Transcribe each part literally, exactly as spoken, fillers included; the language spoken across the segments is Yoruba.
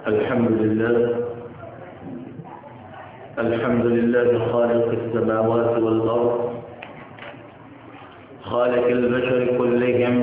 الحمد لله الحمد لله خالق السماوات والأرض خالق البشر كلهم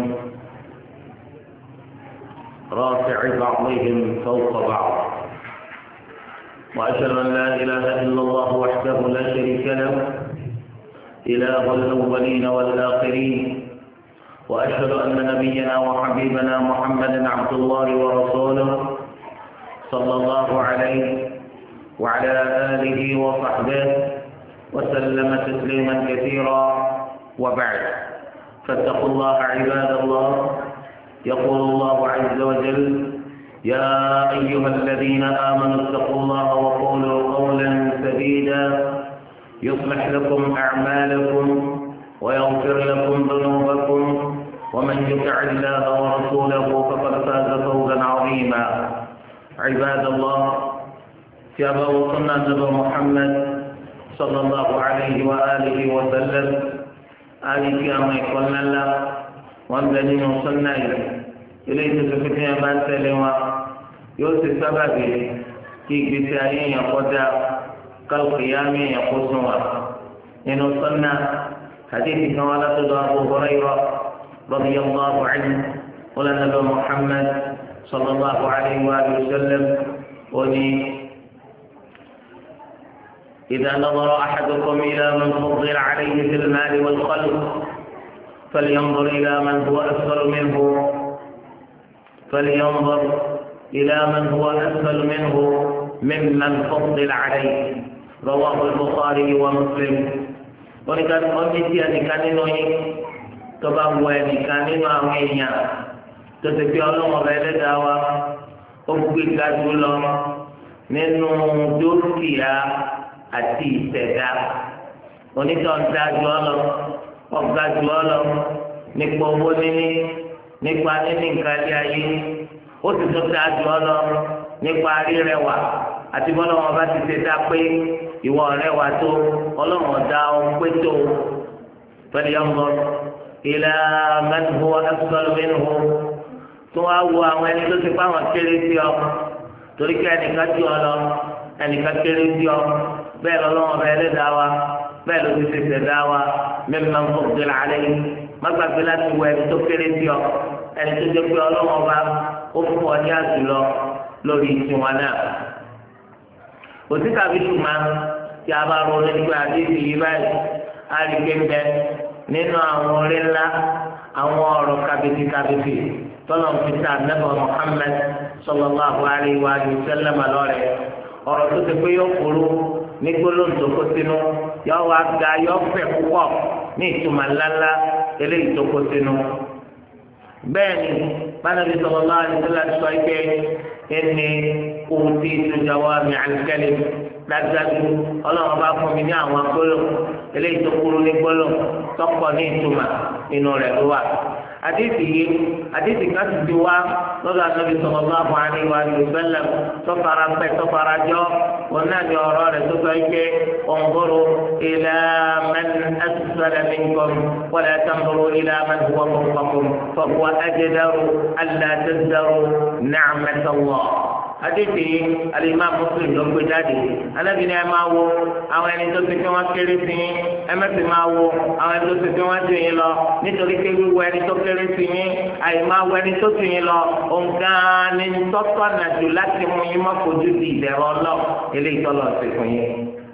رافع بعضهم فوق بعض وأشهد أن لا إله إلا الله وحده لا شريك له إله الأولين والآخرين وأشهد أن نبينا وحبيبنا محمدا عبد الله ورسوله صلى الله عليه وعلى آله وصحبه وسلم تسليما كثيرا وبعد فاتقوا الله عباد الله يقول الله عز وجل يا أيها الذين آمنوا اتقوا الله وقولوا قولا سديدا يصلح لكم أعمالكم ويغفر لكم ذنوبكم ومن يطع الله ورسوله فقد فاز فوزا عظيما عباد الله تابعوا سنة محمد صلى الله عليه وآله وسلم آله كما يقولنا الله وانبنين وصلنا إليه تسفتين بان سلوا يوسف سببه كي بسائين يقضى كالقيام يقصوا إنه صلنا حديث كما تدعى أبو هريرة رضي الله عنه قال النبي محمد صلى الله عليه وآله وسلم وني إذا نظر أحدكم إلى من فضل عليه في المال والخلق فلينظر إلى من هو أسفل منه فلينظر إلى من هو أسفل منه ممن فضل عليه رواه البخاري ومسلم ونكان أمتي أن كان نوي تبا وين كان نوي tọ́sí ọlọ́run ọba ẹlẹ́dàá wa ó gbé ga jùlọ nínú dúkìá àti ìṣẹ̀dá onítọ̀ǹda jù ọ lọ ọ̀gá jù ọ lọ nípa owó níní nípa níní nǹkan ilé ayé ó sì tún dá jù ọ lọ nípa rírẹwà àti bọ́lá wọn bá ti ṣe dá pé ìwọ rẹwà tó ọlọ́run ọ̀dá ọ pé tó pẹ̀lú yọ̀ǹgọ̀ ìlà mẹ́tò ẹ̀sọ́lù nínú tó wá wo àwọn ẹni tó ti pa àwọn kéré sí ọ torí kí ẹnìkan jù ọ lọ ẹnìkan kéré sí ọ bẹ́ẹ̀ lọ́lọ́wọ́ bẹ́ẹ̀ lé dá wa bẹ́ẹ̀ ló ti ṣẹṣẹ dá wa mímu máa ń fọ òkèlè alẹ́ yìí má gbàgbé láti wo ẹni tó kéré sí ọ ẹni tó jẹ́ pé ọlọ́wọ́ bá ó fún ọ ní àjùlọ lórí tiwọn náà òsì tàbí ṣùgbọ́n tí a bá ronú nípa àdéhùn yìí báyìí á rí kéńbẹ nínú àwọn orí ńlá àwọn ọ̀rọ̀ kàbìtì kàbìtì tọ́lọ̀ fi ta nẹ́bà Muhammad sallallahu alayhi wa sallam lọ́rẹ̀ ọ̀rọ̀ tó ti pé yóò kúrú ní gbólóhùn tó kó sínú yóò wá ga yóò fẹ̀ púpọ̀ ní ìtumọ̀ ńláńlá eléyìí tó kó sínú. bẹ́ẹ̀ ni bánàbí sallallahu alayhi wa sallam sọ ike ẹni utitu jawami'al kalim dájúdájú ọlọ́run bá fún mi ní àwọn gbólóhùn eléyìí tó kúrú ní gbólóhùn tó pọ̀ ní ìtumọ̀ inú rẹ̀ ló wà. àdéhìí yìí àdéhìí ká sì ti wá lọ́dọ̀ Ànábì sallallahu alaihi wa sallam tọ́fara pẹ́ tọ́fara jọ́ wọn náà ní ọ̀rọ̀ rẹ̀ tó sọ ike unzuru ila man asfala minkum wa la tanzuru ila man huwa fawqakum fa huwa ajdaru alla tazdaru ni'matallah. àdéhìí al-Imam Muslim ló gbé jáde Ànábì ní ẹ máa wo àwọn ẹni tó ti fi wọn kéré sí ẹ má sì máa wo àwọn ẹni tó ti fi wọn jù yín lọ nítorí pé wíwọ ẹni tó kéré sí yín àyèmá wọ ẹni tó tù yín lọ òǹkàn ní tọ́tọ́ nàjù láti mú yín má fojú di ìdẹ̀rọ lọ eléyìí tọ́lọ̀ sí fún yín.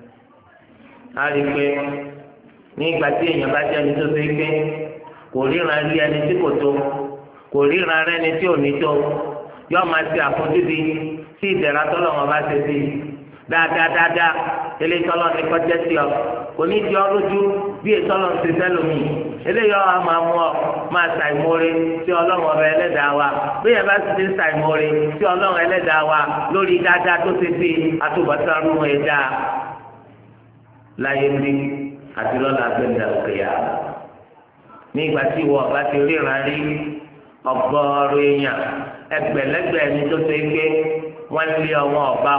a rí i pé ní ìgbà tí èèyàn bá jẹ́ ẹni tó ṣe é gbé kò ríran rí ẹni tí kò tó kò ríran rẹ ẹni tí ò ní tó yóò máa ṣe àfojúdi sí ìdẹ̀ra tọ́lọ̀ wọn bá ṣe sí dáadáa dáadáa eléyìí tọ́lọ̀ ní kọjá sí ọ kò ní di ọ lójú bí ètò ọlọ́run ti sẹ́lómi eléyìí ọ̀ máa mú ọ máa ṣàìmóore sí ọlọ́run ọba ẹlẹ́dàá wa bí yẹn bá ti ti ṣàìmóore sí ọlọ́run ẹlẹ́dàá wa lórí dáadáa tó ṣe sí àtúbọ̀tánú ẹ̀dá láyé bí àti lọ́la gbẹ̀dẹ̀ òkèèyà ní ìgbà tí ìwọ ọba ti ríran rí ọgọ́rùn èèyàn ẹgbẹ̀lẹ́gbẹ̀ ẹni tó ṣe gbé wọ́n lé ọwọ́ ọba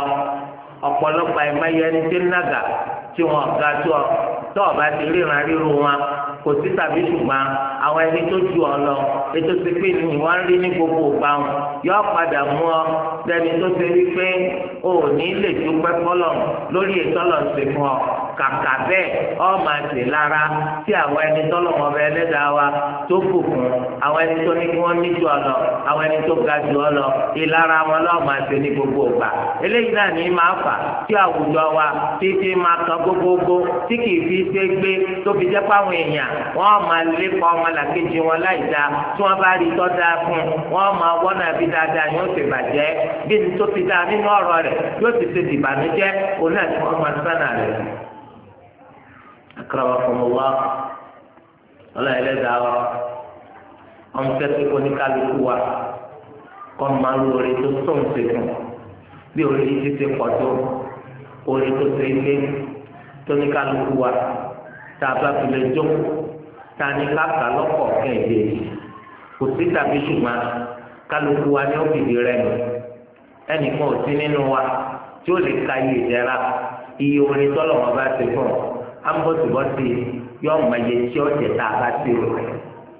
ọ̀pọ̀lọpọ̀ ẹ̀mẹ́yẹ ẹni tí ń nàgà tí wọ́n ga tó ọ tó ọba ti ríran ríru wọn kò sí tàbí ṣùgbọ́n àwọn ẹni tó ju ọ lọ ètò ti pé ní wọ́n rí ní gbogbo ògbà wọn yóò padà mú ọ lẹ́ni tó ṣe wí pé o ò ní lè dúpẹ́ fọlọ́ lórí ètò ọlọ́ọ̀sẹ̀ fún ọ kàkà bẹ́ẹ̀ ọ máa tè lára tí àwọn ẹni tọ́lọ́mọ bẹ ẹlẹ́dàá wa tó kù fún àwọn ẹni tó ní kí wọ́n ní ju ọ lọ àwọn ẹni tó ga ju ọ lọ ìlara wọn lọ́ọ́ máa tè ní gbogbo ògbà eléyìí náà ní máa fà tí àwùjọ wa títí máa kan gbogbogbò tí kì í fi ṣe gbé tó fi jẹ́ pàwọn èèyàn wọ́n máa lépa ọmọlàkejì wọn láì dáa tí wọ́n bá rí tọ́ dáa fún wọ́n máa wọ́nà bí dáadáa yóò ṣe bàjẹ́ bí ní tó fi dáa nínú ọ̀rọ̀ rẹ̀ yóò ti ṣe dìbànújẹ́ òun náà ti wọ́n máa sánà rẹ̀. akramakumullah ọlọ́run ẹlẹ́dàá wa ọmọ tẹ́sí oníkálukú wa kọ́ máa ń lórí tó sóun ṣe fún bí orí ti ṣe pọ̀ tó orí tó ṣe é gbé tóníkálukú wa tá a bá fi lè jókòó tá a ní káàkà lọ́pọ̀ kẹ́hìndé kò sí tàbí ṣùgbọ́n kálukú wa ní òbíbi rẹ̀ nù ẹnìkan ò sí nínú wa tí ó lè ka iye ìdẹ́ra iye orin tọ́lọ̀ wọn bá ti fún ọ ambọ̀tìbọ̀tì yọ ọmọ iye tí ọ̀jẹ̀ tá a bá ti rò rẹ̀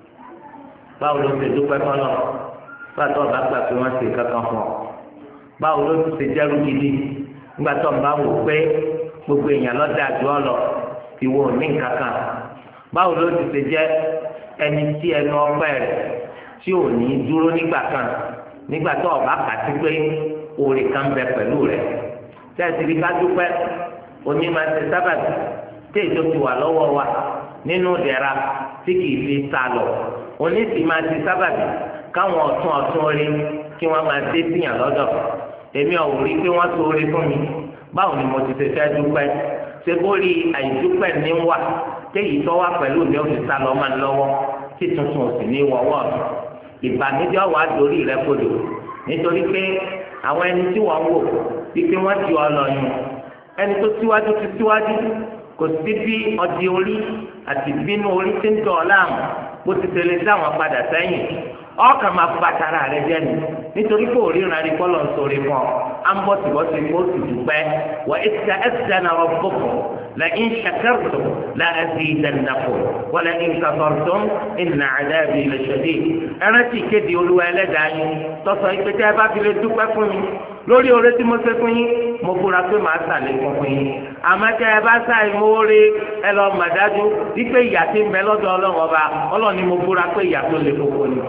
báwo ló ti dúpẹ́ fọlọ́ báwo ọba gbà pé wọ́n ti kankan fún ọ báwo ló ti jẹ́rú gidi nígbà tó ń bá wò pé gbogbo èèyàn lọ́dẹ àjọ lọ ìwọ ní kankan báwo ló ti ṣe jẹ́ ẹni tí ẹnu ọpẹ́ rẹ̀ tí ò ní dúró nígbà kan nígbà tó ọba kà sí pé oore kan bẹ pẹ̀lú rẹ̀ tẹ́sí bí ká dúpẹ́ oní máa ṣe sábàbí tí èso ti wà lọ́wọ́ wa nínú ìdẹ̀ra tí kìí fi sá lọ oní sì máa ṣe sábàbí káwọn ọ̀tún ọ̀tún orí kí wọ́n máa dé síyàn lọ́dọ̀ èmi ò rí pé wọ́n tó orí fún mi báwo ni mo ti ṣe fẹ́ dúpẹ́ ṣé kó rí àìdúpẹ́ ní wà téyìí tó wá pẹ̀lú mi ò fi sá lọ máa lọ́wọ́ tí tuntun ò sì ní wọ́wọ́ ìbànújẹ́ wà lórí rẹ kodò nítorí pé àwọn ẹni tí wọ́n wò wípé wọ́n ti ọ lọ yùn ẹni tó síwájú ti síwájú kò sí bí ọdí orí àti bínú orí tí ń tọ̀ ọ́ láàmú bó ti tẹ̀lé sáwọn padà sẹ́yìn ọkàn máa bàtàrà rẹ jẹ́ ni nítorí pé òríran rí kọ́lọ̀ ń sọ̀rọ̀ fún ọ à ń bọ̀ tìbọ̀tì kó sì dúpẹ́ wà ìsà ẹ̀sẹ̀ náà wọ́n bọ̀kọ̀ la in shakartum la azidannakum wa la in kafartum inna adabi la shadid ẹran tí kéde olúwa ẹlẹ́dàá yín tọ́sọ̀ ìpètè ẹ bá fi lè dúpẹ́ fún mi lórí oore tí mo ṣe fún yín mo búra pé màá ṣàlékún fún yín àmọ́ tẹ́ ẹ bá ṣàì mórí ẹ lọ mà dájú wípé ìyà tí ń bẹ lọ́dọ̀ ọlọ́run ọba ọlọ́run ni mo búra pé ìyà tó le koko ni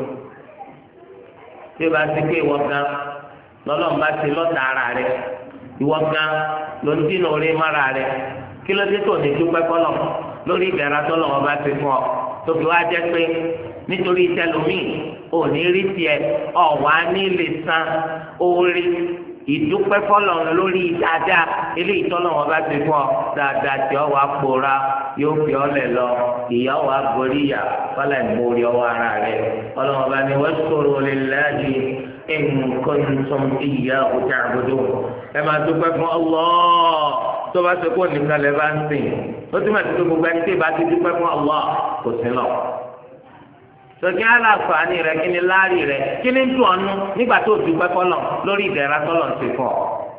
tí o bá ti pé ìwọ gan lọ́lọ́run bá ti lọ́ta ara rẹ ìwọ gan ló ń dínà orí mára rẹ kí ló dé tó ní dúpẹ́ kọ́lọ̀ lórí ìbẹ̀rẹ̀ tọ́lọ́run bá ti fún ọ tó fi wá jẹ́ pé nítorí tẹlómìn ò ní rí tiẹ̀ ọ̀wá ní lè san orí ìdúpẹ́ fọlọ́run lórí dáadáa eléyìí tọ́lọ́run bá ti fún ọ dáadáa tí ọ wàá pòórá yóò fi ọ lẹ̀ lọ ìyá wa gorí ìyá fọlá ìmórí ọwọ́ ara rẹ̀ ọlọ́run bá ní washkuru lillahi in kuntum iyyahu ta'budun ẹ máa dúpẹ́ fún Allah tó bá ṣe kó nìkan lẹ́ bá ń sìn ó ti máa ti tó gbogbo ẹni tí ì bá ti dúpẹ́ fún Allah kò sí lọ sọ̀kí aláǹfààní rẹ̀ kí ni láàrí rẹ̀ kí ni dùn ọ́nú nígbà tó dúpẹ́ fọlọ́ lórí ìdẹ̀ra tọ́lọ̀ ń ti fọ́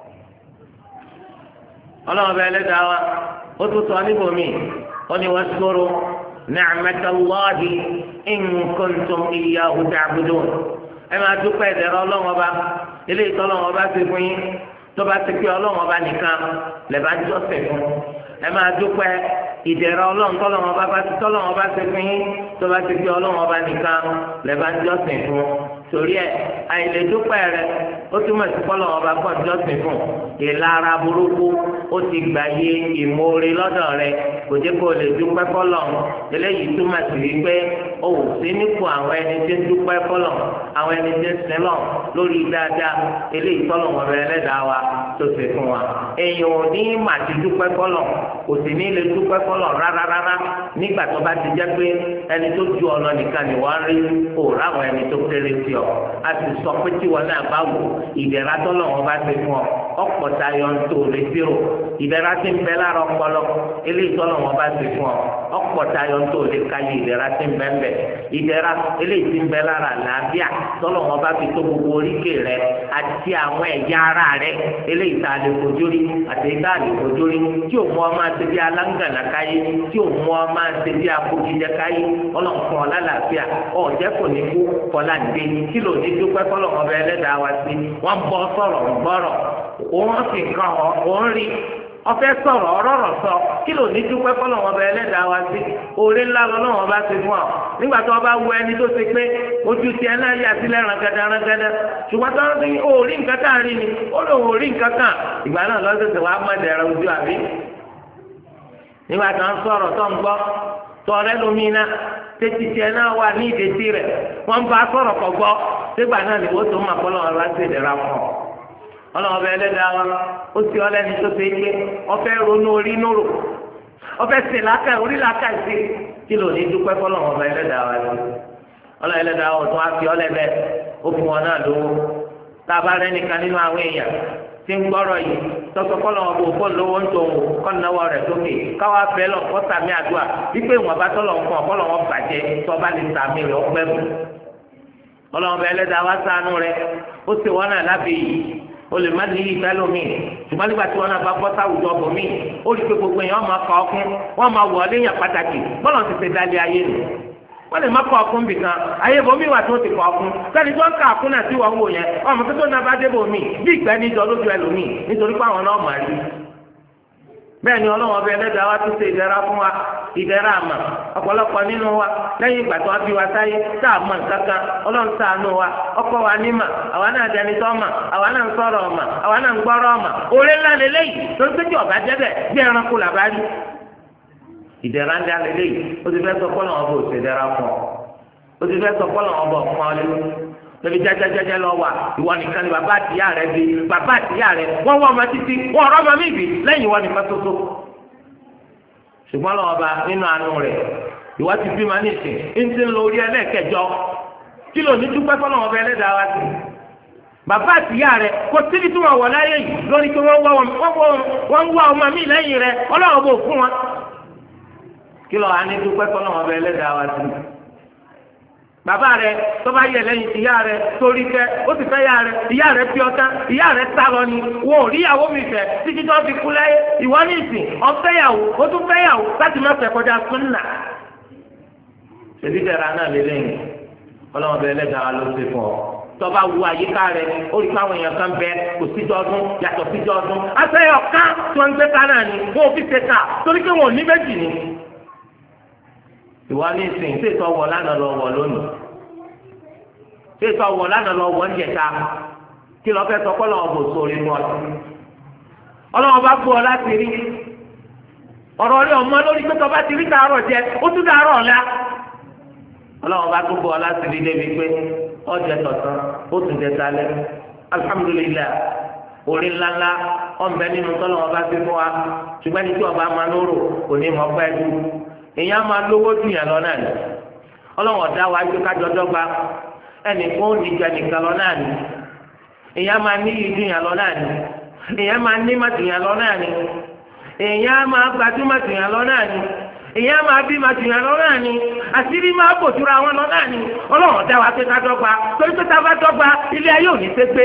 ọlọ́run bẹ́ẹ̀ lẹ́dàá wa ó tún sọ níbòmí ó ní washkuru ni'matallahi in kuntum iyyahu ta'budun ẹ máa dúpẹ́ ìdẹ̀ra ọlọ́run ọba eléyìí tọ́lọ́run ọba ti fún yín tó bá ti pé ọlọ́run ọba nìkan lẹ́bàá jọ́sẹ̀ fún ẹ máa dúpẹ́ ìdẹ̀ra ọlọ́run tọ́lọ́run ọba bá ti tọ́lọ́run ọba ti fún yín tó bá ti pé ọlọ́run ọba nìkan lẹ́bàá jọ́sẹ̀ fún torí ẹ àìlè dúpẹ́ rẹ ó túmọ̀ sí kọ́lọ́run ọba kọ́ jọ́sẹ̀ fún ìlara burúkú ó ti gbà yé ìmoore lọ́dọ̀ rẹ kò jẹ́ kó o lè dúpẹ́ kọ́lọ́run eléyìí túmọ̀ sí wípé o ò sí nípò àwọn ẹni tí ń dúpẹ́ kọ́lọ́run àwọn ẹni tí ń sẹ́lọ̀ lórí dáadáa eléyìí tọ́lọ́run ọba ẹlẹ́dàá wa tó ṣe fún wa èèyàn ò ní mà ti dúpẹ́ kọ́lọ́run kò sì ní lè dúpẹ́ kọ́lọ́run rárá rárá nígbà tó bá ti jẹ́ pé ẹni tó ju ọ̀nà nìkan ni wọ́n rí kó ráwọn ẹni tó kéré sí ọ a sì sọ pé tí wọn náà bá wò ìdẹ̀ra tọ́lọ́run bá ti fún ọ ọ̀pọ̀ tayọ ń tó retí rò ìdẹ̀ra tí ń bẹ lára ọpọlọ eléyìí tọ́lọ̀ wọn bá ti fún ọ ọ̀pọ̀ tayọ ń tó lè káyé ìdẹ̀ra tí ń bẹ ń bẹ ìdẹ̀ra eléyìí tí ń bẹ lára àlàáfíà tọ́lọ̀ wọn bá fi tó gbogbo oríkèé rẹ àti àwọn ẹ̀yà ara rẹ eléyìí tá a lè fojú rí àti tá a lè fojú rí tí ò mú ọ máa ṣe bí aláǹgànà káyé tí ò mú ọ máa ṣe bí akókìjẹ káyé ọlọ́nkàn ọ̀làlàáfíà ọ̀jẹ́ kò ní kú kọ́lá dé kí ló ní dúpẹ́ kọ́lọ̀ ọbẹ̀ ẹlẹ́dàá wa sí wọ́n bọ́ sọ̀rọ̀ gbọ́rọ̀ òun sì kàn ọ́ òun rí ọfẹ́ sọ̀rọ̀ ọ̀rọ̀rọ̀ sọ kí ló ní dúpẹ́ kọ́lọ̀ ọbẹ̀ ẹlẹ́dàá wa sí oore ńlá lọ́wọ́ bá ti fún ọ nígbà tó o bá wo ẹni tó ṣe pé ojú tiẹ̀ náà yà sílẹ̀ rangada rangada ṣùgbọ́n tó ń rí òórí nǹkan tá à ń rí ni ó lóun òórí nǹkan kan ìgbà náà lọ́sẹ̀sẹ̀ wàá mọ̀ ẹ̀dẹ̀rẹ̀ ojú àbí nígbà tó ń sọ̀rọ̀ tó ń gbọ́ tọrẹ lómìnira tètè tiẹ̀ náà wà ní ìdètí rẹ̀ wọ́n bá sọ̀rọ̀ kọ̀ gbọ́ sígbà náà ni wọ́n tó máa kọ́ lọ́wọ́ bá ṣe ìdẹ̀ra fún ọ. ọlọ́wọ́ bẹ ẹlẹ́dàá wa ó sì ọlẹ́ni tó ṣe é pé ọfẹ́ ronú orí nóró ọfẹ́ sè lákà orí làkà sí kí ló ní dúpẹ́ fọlọ́wọ́ bẹ ẹlẹ́dàá wa sí. ọlọ́wọ́ ẹlẹ́dàá wa tó wá fi ọlẹ́bẹ ó fún wọn náà lówó tá a bá rẹ́ nìkan nínú àwọn èèyàn tí ń gbọ́rọ̀ yìí tọ́sọ kọ́lọ̀ wọn bò fóònù lówó ń tó wò kọ́ náwó rẹ̀ sókè káwá fẹ́ lọ kọ́ sàmì àdúrà wípé ìwọ̀n bá tọ́lọ̀ ń kọ́ kọ́lọ̀ wọn bàjẹ́ tó bá lè sàmì rẹ̀ ọgbẹ́ bù. ọlọ́run bẹ ẹlẹ́dàá wá ṣàánú rẹ̀ ó sì wọ́n náà lábẹ́ yìí ó lè má níyì fẹ́ lómi ṣùgbọ́n nígbà tí wọ́n náà bá bọ́ sáwùjọ bòmí ó rí i pé gbogbo èèyàn máa kọ́ ọkún wọ́n máa wọ̀ ọ́ léyìn pàtàkì bọ́lọ̀ ti ṣe dálé ayé nù wọ́n lè má kọ́ ọkùn bì kan ayé bomi wà tó ti kọ́ ọkùn sẹ́ni tó ń ka ọkùn náà sí wọ́n wò yẹn ọmọ tó tó náà bá dé bomi bí ìgbẹ́ níjọ lójú ẹlòmíì nítorí pé àwọn náà mà rí. bẹ́ẹ̀ ni ọlọ́run ọbẹ̀ ẹlẹ́dàá wa tún ṣe ìdẹ̀ra fún wa ìdẹ̀ra àmà ọ̀pọ̀lọpọ̀ nínú wa lẹ́yìn ìgbà tó wá bí wa sáyé tá a mọ̀ nǹkankan ọlọ́run ṣàánú wa ọkọ wa nímà àwa náà dẹni tó mà àwa náà ń sọ̀rọ̀ ọ̀mà àwa náà ń gbọ́rọ̀ ọ̀mà oore ńlá lélẹ́yìí torí pé tí ọ̀bá jẹ́bẹ̀ bí ẹranko làbá rí ìdẹ̀ra ńlá lélẹ́yìí ó ti fẹ́ sọ kọ́lọ̀ ọ̀bọ̀ òṣèdẹ̀ra fún ọ ó ti fẹ́ sọ kọ́lọ̀ ọ̀bọ̀ ọ̀pọ̀ ọ̀lẹ́ lórí jájájájá lọ wà ìwọ nìkan ni bàbá àtìyá rẹ bí bàbá àtìyá rẹ wọ́n wọ́n ọmọ títí wọ́n ọ̀rọ̀ ọmọ mi bì lẹ́yìn ìwọ nìkan tó tó ṣùgbọ́n lọ́wọ́ bá nínú àánú rẹ̀ ìwọ ti bí máa ní ìsìn ń ti ń lo orí ẹlẹ́ẹ̀kẹjọ kí ló ní dúpẹ́ fọlọ́wọ́ bẹ ẹlẹ́dàá wá sí bàbá àtìyá rẹ kò síbi tí wọ́n wọ̀ láyé yìí lórí pé wọ́n wá ọmọ mi lẹ́yìn rẹ ọlọ́wọ́ bò fún wọn kí ló wà ní dúpẹ́ fọlọ́wọ́ bẹ ẹlẹ́dàá wá sí bàbá rẹ tó bá yẹ lẹ́yìn ìyá rẹ torí fẹ́ ó sì fẹ́ yá rẹ ìyá rẹ fi ọtá ìyá rẹ sá lọ ni wo ò ríyàwó mi fẹ́ títí tó fi kú láyé ìwọ ní ìsìn ọfẹyàwó ó tún fẹ́yàwó láti má fẹ́ kọjá súnà. ṣèbí tẹ̀ra náà lélẹ́yìn ọlọ́run bẹ ẹlẹ́dàá ló ṣe fún ọ tọba wu àyíká rẹ ó rí káwọn èèyàn kan bẹ kò síjọ ọdún yàtọ̀ síjọ ọdún afẹ́yọ̀ ká tí wọ́n ń gbé ká náà ni wọ́n ò fi ṣe ká torí pé wọn ò ní méjì ni ìwọ ní ìsìn tí ètò ọwọ́ lánàá lọ wọ̀ lónìí tí ètò ọwọ́ lánàá lọ wọ̀ ń jẹta kí lọ fẹ́ sọ kọ́ lọ́wọ́ bò sórí mọ́ ọ ọlọ́wọ́ bá gbọ́ ọ láti rí ọ̀rọ̀ rẹ ọmọ lórí pé tọba ti rí dàárọ̀ jẹ ó tún dàárọ̀ ọ̀la ọlọ́wọ́ bá tó gbọ́ ọ láti rí débi pé ọjà tọ̀tàn ó tún jẹ sálẹ̀ alihamudulilayi orí ńláńlá ọ̀nbẹ nínú tọ́lọ́wọ́ bá ti fún wa ṣùgbọ́n ní tí ọba máa lóró kò ní mọ̀ pẹ́ dúró èèyàn máa lówó dùn yàn lọ náà ni ọlọ́wọ́n dá wa gbé kájọ dọ́gba ẹnìkan ó dìjọ nìkan lọ náà ni èèyàn máa ní yìí dùn yàn lọ náà ni èèyàn máa ní má dùn yàn lọ náà ni èèyàn máa gbajúmọ̀ dùn yàn lọ náà ni èèyàn máa bí má dùn yàn lọ náà ni àṣírí máa bòtúra wọn lọ náà ni ọlọ́wọ́n dá wa gbé kájọ dọ́gba torí pé tá a bá dọ́gba ilé ayé ò ní ṣépè.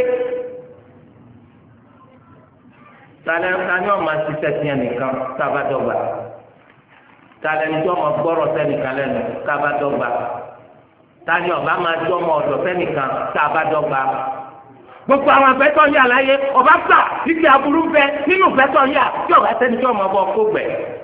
tani tani ọ̀ máa ṣiṣẹ́ tiẹ̀ nìkan tá a bá dọ́gba tani tí ọmọ gbọ́rọ̀ sẹ́nìkan lẹ́nu tá a bá dọ́gba tani ọba máa tí ọmọ ọ̀dọ̀ sẹ́nìkan tá a bá dọ́gba gbogbo àwọn afẹ́tọ̀ yà láyé ọba gbà títí aburú bẹ nínú fẹ́tọ̀ yà tí ọba sẹ́ni tí ọmọ bọ kó gbẹ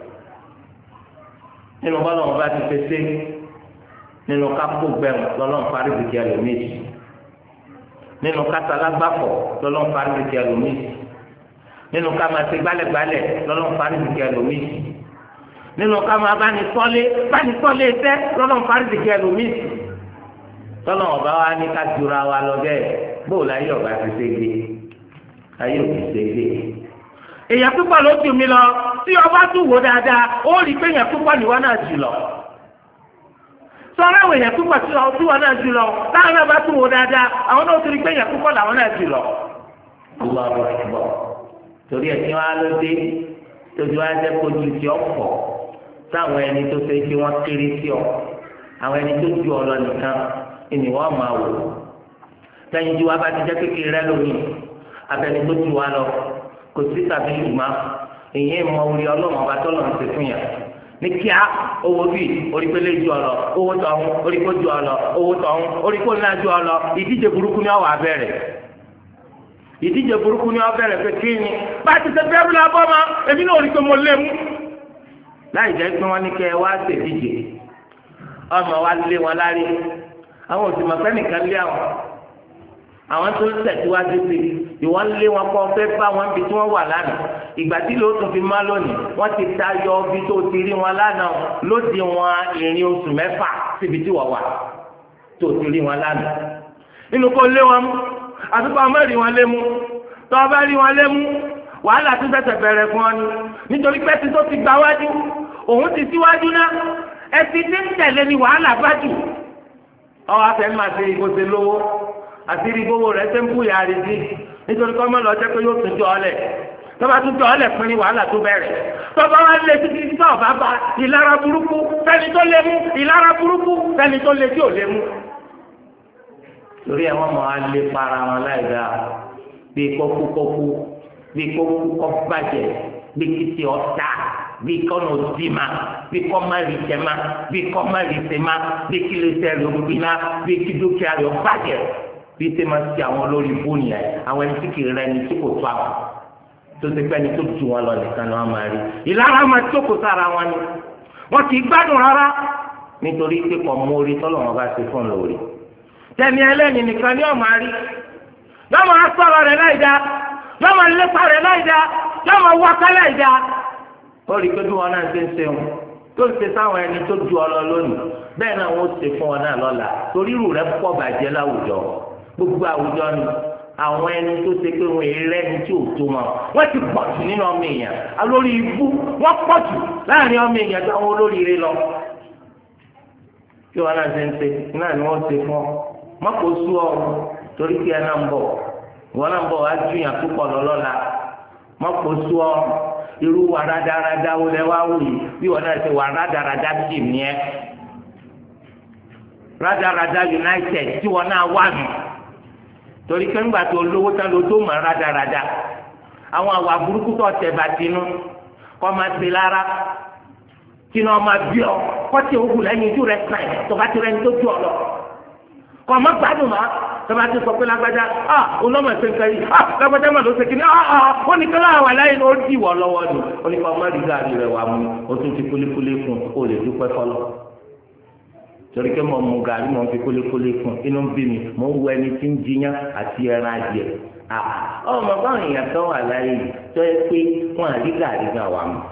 nínú bọ́lá ọba ti fẹsẹ̀ nínú kápó gbẹ̀rún lọ́lọ́run parí bìkì ẹlòmíì nínú kásálágbàfọ̀ lọ́lọ́run parí bìkì ẹlòmíì nínú ká máa ṣe gbálẹ̀gbálẹ̀ lọ́lọ́run parí bìkì ẹlòmíì nínú ká máa bá ní sọ́lé bá ní sọ́lé tẹ́ lọ́lọ́run parí bìkì ẹlòmíì tọ́lọ́ ọba wa ní ká jura wa lọ bẹ́ẹ̀ bóòlù ayé ọba ti ṣe gbé ayé òbí ṣe gbé. èèyàn púpọ̀ ló jù mí lọ tí ọba tún wò dáadáa ó rí i pé èèyàn púpọ̀ níwọ náà jù lọ. sọ́ra àwọn èèyàn púpọ̀ tí wọ́n náà jù lọ táwọn náà bá tún wò dáadáa àwọn náà tún rí i pé èèyàn púpọ̀ làwọn náà jù lọ. torí ẹ̀ tí wọ́n á ló dé tójú á jẹ́ kojú tí ọ pọ̀ sáwọn ẹni tó ṣe pé wọ́n kéré sí ọ àwọn ẹni tó ju ọ lọ nìkan ni wọ́n máa wò sẹ́yìn tí wọ́n bá ti jẹ́ kékeré rẹ lónìí abẹni tó ju wa lọ kò sí tàbí ṣùgbọ́n èyí mọ orí ọlọ́run ọba tó lọ́n ti fún yàn ní kíá owó bíi orípele ju ọ lọ owó tọ̀hún orípo ju ọ lọ owó tọ̀hún orípo náà ju ọ lọ ìdíje burúkú ni ọwọ́ abẹ́rẹ́ ìdíje burúkú ni ọwọ́ abẹ́rẹ́ pé kí ni bá a ti ṣe bẹ́rù la bọ́ ma èmi náà rí pé mo lé mu láì jẹ́ pé wọ́n ní kẹ́ ẹ wá ṣèdíje ọmọ wa lé wọn lárí àwọn òsì mọ̀fẹ́ nìkan lé àwọn àwọn tó ń tẹ̀síwájú sí ìwọ́n lé wọn kọ́ fẹ́ bá wọn bí tí wọ́n wà lánàá ìgbà tí ló tún fi má lónìí wọ́n ti tayọ bí tó ti rí wọn lánàá lóde wọn ìrìn oṣù mẹ́fà síbi tí wọ́n wà tó ti rí wọn lánàá nínú kó lé wọn mú àtúkọ ọmọ rí wọn lé mú tó ọba rí wọn lé mú wàhálà tó tẹ̀sẹ̀ bẹ̀rẹ̀ fún ọ ni nítorí pé tí tó ti gbà wájú òun ti síwájú náà ẹtì tí ń tẹ̀lé ni wàhálà bá jù ọ afẹ́ máa ṣe ìgbésẹ̀ lówó àti ìrìbówó rẹ̀ ṣe ń bú ìyá rẹ̀ sí nítorí kọ́ mọ́ lọ jẹ́ pé yóò tún jọ ọ́lẹ̀ tọ́ba tún jọ ọ́lẹ̀ pín ní wàhálà tó bẹ̀rẹ̀ tọ́ba wá lé títí tí tọ́ọ̀ bá ba ìlara burúkú fẹ́ni tó lé mú ìlara burúkú fẹ́ni tó lé tí ò lé mú. torí ẹ̀ wọ́n mọ̀ á lé para wọn láì dáa bí kọ́kúkọ́kú bí kọ́kúkọ́ bàjẹ́ bí kìtì ọ̀tá bí kọ́nà òdìmá bí kọ́má rìjẹ́má bí kọ́má rìjẹ́má bí kílẹ̀sẹ̀ rẹ̀ ògbìnà bí kí dúkìá rẹ̀ bàjẹ́ bí tẹ́ máa ti àwọn olórí ibú nìyẹn àwọn ẹni tí kì í rẹ ẹni tí kò tó àwọn tó ti pẹ́ ẹni tó ju wọn lọ nìkan ni wọ́n máa rí ìlara máa jókòó sára wọn ni wọn kì í gbádùn rárá nítorí pé kò mú orí tọ́lọ̀ wọn bá ṣe fún lórí tẹ̀mí ẹlẹ́ni nìkan ni wọ́n máa rí yọ́n máa sọ̀rọ̀ rẹ̀ láì dá yọ́n máa lépa rẹ̀ láì dá yọ́n máa wáká láì dá ó rí pé bí wọn náà ṣe ń ṣe wọn tó ń ṣe sáwọn ẹni tó ju ọ lọ lónìí bẹ́ẹ̀ náà wọ́n ṣe fún ọ náà lọ́la torí irú rẹ̀ pọ̀ bàjẹ́ láwùjọ gbogbo àwùjọ ni àwọn ẹni tó ṣe pé wọn èrè ẹni tí ò tó wọn wọn ti pọ̀ jù nínú ọmọ èèyàn alórí ibú wọn pọ̀ jù láàrin ọmọ èèyàn tó àwọn olóríire lọ kí wọn náà ṣe ń ṣe náà ni wọn ṣe fún ọ mọ́kò sú ọ torí pé ẹ náà ń bọ̀ wọn náà ń bọ̀ wá ju yàn púpọ̀ lọ́lọ́la mọ́kò sú ọ irú wa rádaràdá wo lẹ wá wò yìí bí wọn náà ṣe wà rádaràdá tì mí ẹ rádaràdá United tí wọn náà wà nù torí pé ńgbà tó lówó tán ló tó mọ̀ rádaràda àwọn àwà burúkú tó tẹ̀ bá tinú kọ́ máa ti lára tinú ọmọ bí ọ kọ́ tí o wù lẹ́yìn ojú rẹ̀ sàn tó bá ti rẹ̀ ní tó ju ọ lọ kọ́ ọmọ gbádùn ma tó bá ti sọ pé lágbájá ah olómọ ẹ̀sẹ̀ nǹkan yìí ah lágbájá mà ló ṣe kí ni ah ah ó ní kí láwọn aláì ló dì wọ́ lọ́wọ́ ni ó ní kí ọmọ rí gàrí rẹ̀ wà mú o tún ti kúlíkúlí fún o lè dúpẹ́ fọlọ́ torí pé mo mú gàrí mo fi kólékólé fún inú ń bí mi mo ń wo ẹni tí ń jiyàn àti ẹran adìẹ ọmọ báwọn èèyàn tó wà láyé yìí tó yẹ pé wọn à rí gàrí gan wà mú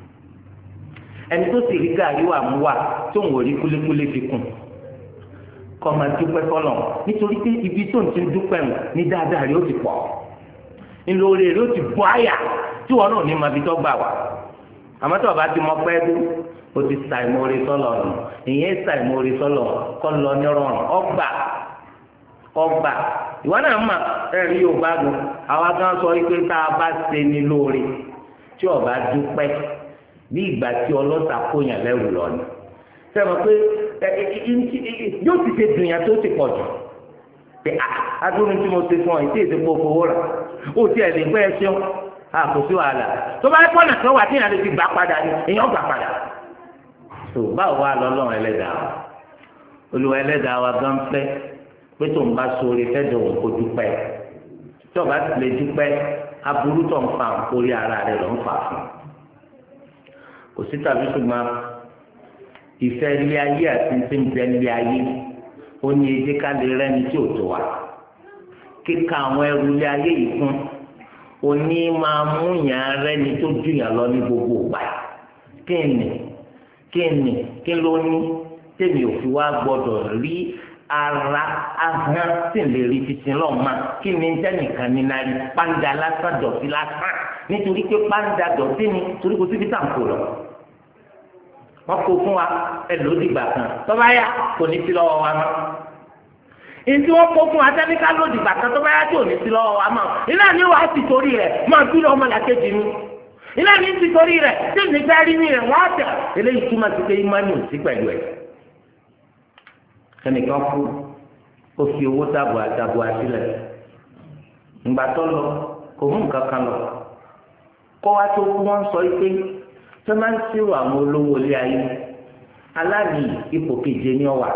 ẹni tó sì rí gàrí wà mú wà tó ń wò rí kólékólé fi kùn kọ́ máa dúpẹ́ fọlọ́ nítorí pé ibi tó ń ti dúpẹ́ mu ní dáadáa rí ó ti pọ̀ ńlọrọ̀ rí ó ti bọ́ àyà tí wọn náà ní ma fi tọ́ gbà wá àmọ́ tó o bá ti mọ pẹ́ dú o ti ṣàìmọ̀ọ́rẹ́ sọ́lọ̀ nù ìyẹn ṣàìmọ̀ọ́rẹ́ sọ́lọ̀ kọ́ lọ ní rọrùn ọgbà ọgbà ìwọ náà mà ẹ̀rí yorùbá gùn àwa kan sọ pé tá a bá ṣe ní lóore tí o bá dúpẹ́ bí ìgbà tí ọlọ́ta kóyàn lẹ́rù lọ ni sẹ́wọ̀n pé yóò ti ṣe dùnyàn tó ti pọ̀ jù pé adúlù tí mo ṣe fún ọ ìdí ìsìnkú owó rà ó ti ẹ̀ lè pẹ́ ẹ ṣeun àkòsí wàhálà tó bá pọ́nà kan wà tí ìyá lè fi gbà padà ni èèyàn gbà padà tó báwo wá lọ́lọ́run ẹlẹ́dàá wa olùwà ẹlẹ́dàá wa gan fẹ́ pé tó ń bá sóore fẹ́ dọ̀wọ́ kó dúpẹ́ tí ọba ti lè dúpẹ́ aburú tó ń fa orí ara rẹ̀ ló ń fà fún kò sí tàbí ṣùgbọ́n ìfẹ́ ilé ayé àti ti ń bẹ ilé ayé ó ní edé ká lè rẹ́ni tí ò tó wa kíka àwọn ẹrù ilé ayé yìí fún òní máa mú yàn rẹ́ni tó ju yàn lọ ní gbogbo ìgbà kí ni kí ni kí ló ní tèmi ò fi wá gbọ́dọ̀ rí ara ahọ́n tí ń lè rí títí lọ́ọ̀ma kí ni jẹ́nìkan ní náà rí pàǹdà lásán dọ̀tí lásán nítorí pé pàǹdà dọ̀tí ni torí kò síbi tá à ń kó lọ. wọ́n kó fún wa ẹlòdìgbà kan tọ́ba yá kò ní sí lọ́wọ́ wa mọ́. ìdí wọn kó fún atẹnika lòdì bàtà tó bá yá tí ò ní sí lọ́wọ́ wa mọ iná ní wàá ti torí rẹ̀ máa bí lọ ọmọ làkejì mi iná ní ti torí rẹ̀ tí ní fẹ́ rí mi rẹ̀ wọ́n á tẹ̀ eléyìí túmọ̀ sí pé imáni ò sí pẹ̀lú ẹ̀. ẹnìkan kú ó fi owó tàbùà tàbùà sílẹ̀ ìgbà tó lọ kò mú nǹkan kan lọ kó wá tó kú wọn sọ pé tó máa ń ṣírò àwọn olówó ilé ayé aláàní ipò keje ní ọwà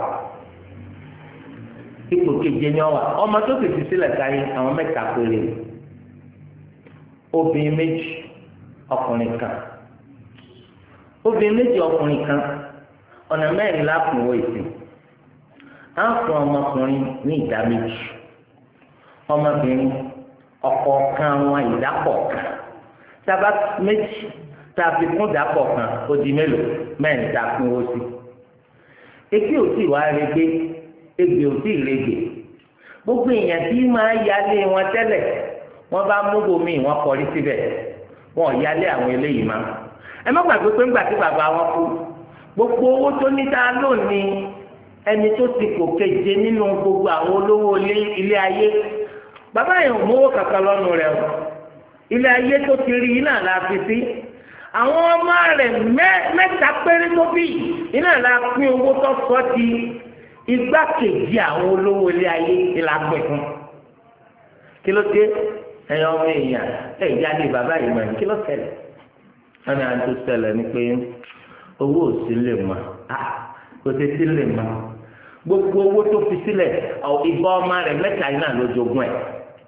ipò keje ní ọwà ọmọ tó fèsì sílẹ̀ káyé àwọn mẹ́ta péré obìnrin méjì ọkùnrin kan obìnrin méjì ọkùnrin kan ọ̀nà mẹ́rin lápòwò ìsìn á fún ọmọkùnrin ní ìdá méjì ọmọbìnrin ọ̀kọ̀ọ̀kan wọn ìdápọ̀ kan sábà méjì tá a fi kún ìdápọ̀ kan ó di mélòó mẹ́rin tá a pín owó sí etí ò tí wàá rege egbè ò tí rege gbogbo èèyàn tí máa yálé wọn tẹ́lẹ̀ wọ́n bá mú bomi wọn kọrí síbẹ̀ wọn ò yálé àwọn eléyìí má ẹ má gbàgbé pé ńgbà tí bàbá wọn kú gbogbo owó tó ní ta lónìí ẹni tó ti kò keje nínú gbogbo àwọn olówó ilé ayé bàbá yẹn ò mówó kankan lọ́nu rẹ̀ o ilé ayé tó ti rí iná la fi sí àwọn ọmọ rẹ̀ mẹ́ta péré tó bí iná la pín owó tó sọ di igbákejì àwọn olówó ilé ayé ìlà pẹ̀ fún kí ló dé ẹ̀yin ọmọ èèyàn ẹ̀ jáde bàbá yìí mọ̀ ní kí ló ṣẹlẹ̀ wọ́n ní àti ṣẹlẹ̀ ni pé owó ò sí lè mọ̀ kò sí sí lè mọ̀ gbogbo owó tó fi sílẹ̀ ìbọn ọmọ rẹ̀ mẹ́ta yìí náà ló jogún ẹ̀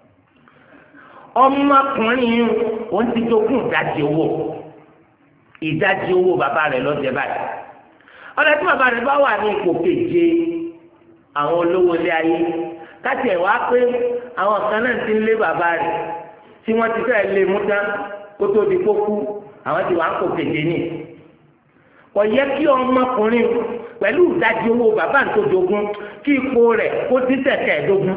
ọmọkùnrin yìí òun ti jogún ìdajì owó ìdajì owó bàbá rẹ̀ lọ́jẹ́ báyìí ọ̀dọ̀ tí bàbá rẹ̀ bá wà ní ipò keje àwọn olówó ilé ayé káti ẹ̀ wá pé àwọn kan náà ti ń lé bàbá rẹ̀ tí wọ́n ti fẹ́ lé mú tán kó tó di kó kú àwọn ti wà ń kó keje ní. kò yẹ kí ọmọkùnrin pẹ̀lú ìdajì owó bàbá tó jogún kí ipò rẹ̀ kó ti tẹ̀kẹ̀ ẹ̀dógún.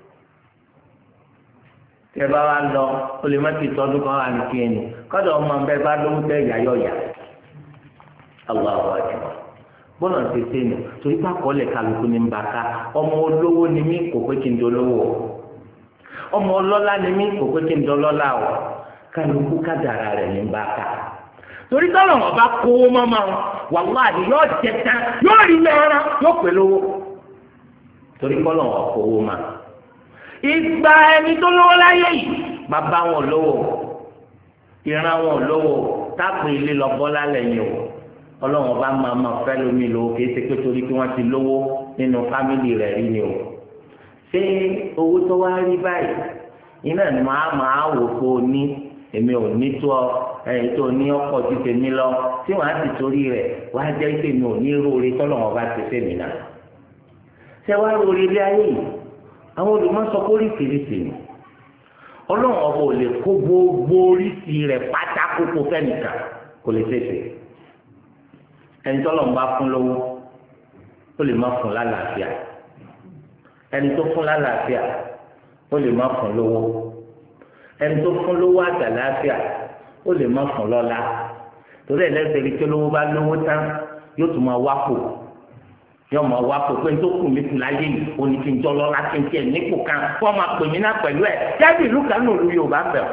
tẹ bá wa lọ o lè má ti tọdún kan wà ní kíni kọ́dọ̀ ọmọ bẹ́ẹ̀ bá lówó tẹ ìyáyọ̀yà Allahu akbar bọ́lá ń tètè nù torí pé àkọọ́lẹ̀ kálukú ní ń bá ká ọmọ olówó ni mí kò pé kí n dolówó ọmọ ọlọ́lá ni mí kò pé kí n dọlọ́lá o kálukú kádàrá rẹ̀ ní ń bá ká torí tọ́lọ̀ wọn bá kówó mọ́mọ́ wàláhì yóò jẹ tán yóò rí lẹ́rán yóò pè lówó torí kọ́lọ̀ wọn kówó ma ìgbà ẹni tó lówó láyé yìí bàbá wọn lówó ìran wọn lówó táàpù ilé lọ bọ́lá lẹ́yìn o ọlọ́run ọba máa ma fẹ́ lómi lówó kì í ṣe pé torí pé wọ́n ti lówó nínú fámìlì rẹ̀ rí ni o ṣé owó tó wá rí báyìí iná ni màá máa wò pé o ní èmi ò ní tó ọ ẹ̀yìn tó ní ọkọ̀ ti tèmi lọ tí wọ́n á sì torí rẹ̀ wá jẹ́ pé mi ò ní róore tọ́lọ́run ọba ti fẹ́ mi náà ṣé wàá róore ilé ayé yìí àwọn olùmọ̀sọ oríṣiríṣi ni ọlọ́run ọba ò lè kó gbogbo oríṣi rẹ̀ pátákókó fẹ́nìkan kò lè ṣèṣe ẹni tó lọ́n bá fún lówó ó lè má fún lálàáfíà ẹni tó fún lálàáfíà ó lè má fún lówó ẹni tó fún lówó àtàlàáfíà ó lè má fún lọ́lá torí ẹ̀ lẹ́sẹ̀ rí tí olówó bá lówó tán yóò tún máa wápò yóò máa wápò pé tó kù mí kù láyé yìí ó ní kí n jọ lọ́lá kí n tiẹ̀ nípò kan wọ́n máa pè mí náà pẹ̀lú ẹ̀ jáde ìlú kan náà lu Yorùbá bẹ̀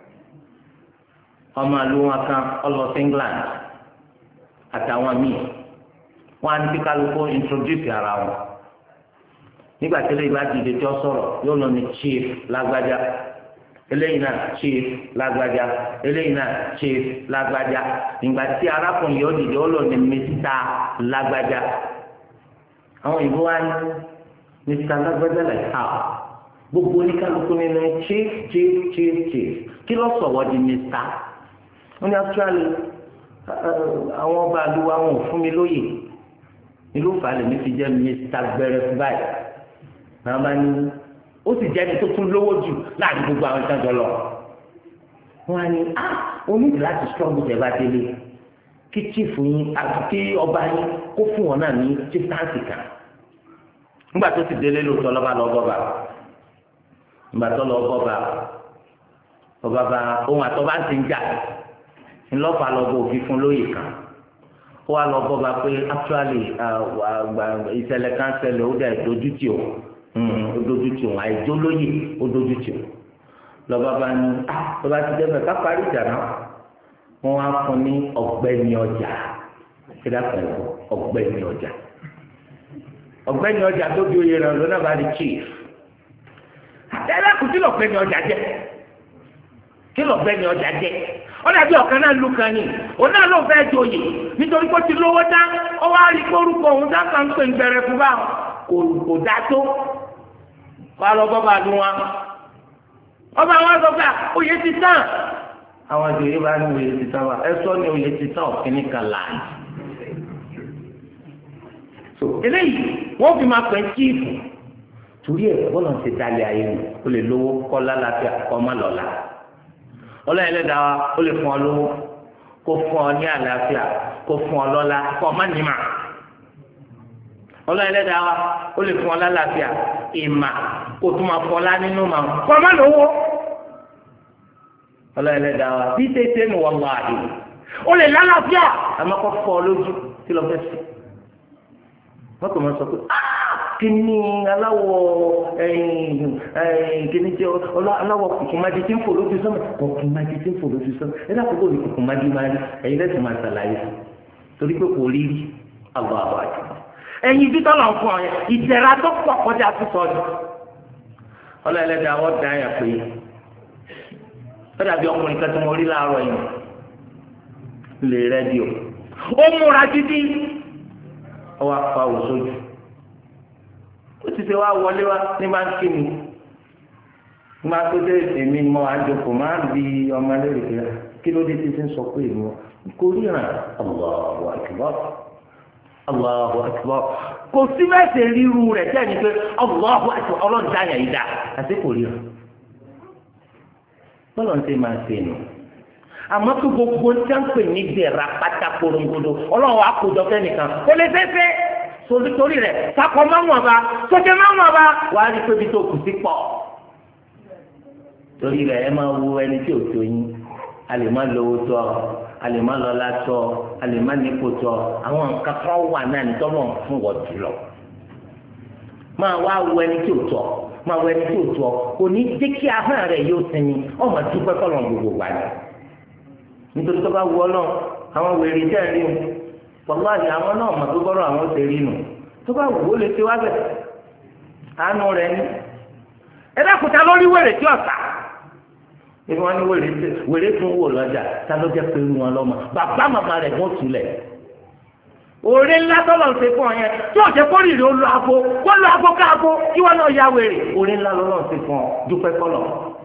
ọmọ àlùwọ̀n kan ọlọ sí England àtàwọn míì wọn á ní kí kálukú introduce ara wọn nígbà tí eléyìí bá dìde tí ó sọ̀rọ̀ yóò lọ ní chief lágbájá eléyìí náà chief lágbájá eléyìí náà chief lágbájá nígbà tí arákùnrin yóò dìde ó lọ ní mista lágbájá àwọn òyìnbó wa ní mista lágbájá like how gbogbo oníkálukú nínú chief chief chief chief kí ló sọ̀wọ́ di mista wọn ní actually àwọn ọba àlùwà wọn ò fún mi lóyè ìlú falẹ̀ mi ti jẹ́ mr gbẹrẹ fún báyìí àwọn bá ní ó sì jẹ́ ẹni tó tún lówó jù láàrin gbogbo àwọn ìtajà lọ wọn á ní ah onídìí láti strong jẹ bá délé kí chief yín àti kí ọba yín kó fún wọn náà ní chief tansi kan nígbà tó ti délé lóòótọ́ lọ́ba lọ́ bọ́ba nígbà tó lọ́ bọ́ba ọba bá ohun àtọ́ba ń ti ń jà ńlọ́pàá lọ́gbọ́ òfin fún lóye kan ó wá lọ́gbọ́ bá pé actually ìṣẹ̀lẹ̀ kan ṣẹlẹ̀ ó dẹ̀ dojútì o ó dojú tì wọn àìjó lóye ó dojú tì wọn lọ́ba bá ní lọ́ba ti dẹ́gbẹ̀ ká parí ìjà náà wọ́n wá fún ní ọ̀gbẹ́ni ọjà kíláà pẹ̀lú ọ̀gbẹ́ni ọjà ọ̀gbẹ́ni ọjà tó bí oyè rẹ̀ lọ́nà bá di chief àtẹ́lẹ́ kù kí lọ́gbẹ́ni ọjà jẹ́ kí lọ́gbẹ́ni ọjà jẹ́ ó dàbí ọ̀kan náà lù kan ní òun náà ló fẹ́ joyè nítorí pé ó ti lówó dá ó wá rí kórúkọ òun dá kan pé ń bẹ̀rẹ̀ fún báwọn kò dá tó wá lọ bọ́ba lu wọn ọba wọn sọ pé oyè ti tán àwọn ìjòyè bá ní oyè ti tán wa ẹ sọ ní oyè ti tán ọ̀kìnní kan láàyè so eléyìí wọ́n fi máa pẹ́ chíìfù torí ẹ̀ bọ́lá ti dalẹ̀ ayé mi ó lè lówó kọ́ lálàáfíà kọ́ má lọ́la ọlọ́run ẹlẹ́dàá wa ó lè fún ọ lówó kó fún ọ ní àlàáfíà kó fún ọ lọ́la kó ọ má nímà ọlọ́run ẹlẹ́dàá wa ó lè fún ọ lálàáfíà ìmà kó tún máa fọlá nínú màá kó ọ má lówó ọlọ́run ẹlẹ́dàá wa bí tètè nù wọ́n wá àdé ó lè lálàáfíà àmọ́ kó fọ́ ọ lójú kí ló fẹ́ sí wọ́n kò máa sọ pé kíní aláwọ̀ kíní jẹ́ aláwọ̀ kùkùmájí tí ń fò lójú sọ́mọ̀ kùkùmájí tí ń fò lójú sọ́mọ̀ ẹ dákun bò ní kùkùmájí máa rí ẹ̀yin lẹ́sìn máa ṣàlàyé torí pé kò rí rí àbọ̀ àbọ̀ àjọ ẹ̀yin bí tọ́lọ̀ ń fún ọ yẹn ìdẹ̀ra tó pọ̀ kọjá sísọ ni ọlọ́ọ̀lẹ́dẹ̀ àwọn dá yà pé ó dàbí ọkùnrin kan tí mo rí láàárọ̀ yìí lè rẹ́díò ó múra títí ọwọ́ afa òṣojú ó ti ṣe wá wọlé wá ní bá ń kí mi nígbà tó dé èmi mọ àjòkò máa ń bi ọmọ lórí kí kí ló dé tí ti ń sọ pé èmi kò ríran Allahu Akbar Allahu Akbar kò sí mẹ́sẹ̀ ríru rẹ̀ jẹ́ ni pé Allahu Akbar ọlọ́run dáyà yìí dá àti kò ríran bọ́lọ̀ ń ṣe máa ṣe nù àmọ́ tó gbogbo ń tẹ́ ń pè ní dẹ̀ra pátá korongodo ọlọ́run wa kó jọ fẹ́ nìkan kò lè fẹ́ fẹ́ torí rẹ̀ sakọ máa ń wọ̀n ba sọ́jẹ́ máa ń wọ̀n ba wàá rí pé ibi tó kù sí pọ̀ torí rẹ̀ ẹ máa wo ẹni tí ò tó yín a lè má lówó tó ọ a lè má lọ́lá tó ọ a lè má nípò tó ọ àwọn nǹkan kan wà náà ní tọ́lọ̀ fún wọ́n jùlọ máa wá wo ẹni tí ò tó ọ máa wo ẹni tí ò tó ọ kò ní jẹ́ kí ahọ́n rẹ̀ yóò sinmi ọmọ dúpẹ́ kọ́lọ̀ gbogbo wà ní nítorí tó bá wù ọ náà àwọn wèrè jẹ́ rí o wàláhì àwọn náà mọ̀ tó bọ́rọ̀ àwọn ṣe rí nù tó bá wù ó lè ṣe wá bẹ̀ àánú rẹ̀ ní. ẹ dákúta lórí wèrè tí ọ̀sà ìwọ ni wèrè wèrè tún wò lọ́jà ta ló jẹ́ pé wọn lọ́mọ bàbá màmá rẹ̀ wọ́n tulẹ̀. òrè ńlá tọ́lọ̀ ń ṣe fún ọ yẹn tí òjẹ́ kórìíra ó lọ abo kó lọ abo káàbó kí wọ́n náà ya wèrè òrè ńlá lọ́lọ́ ń ṣe fún ọ dúpẹ́ kọ́lọ̀.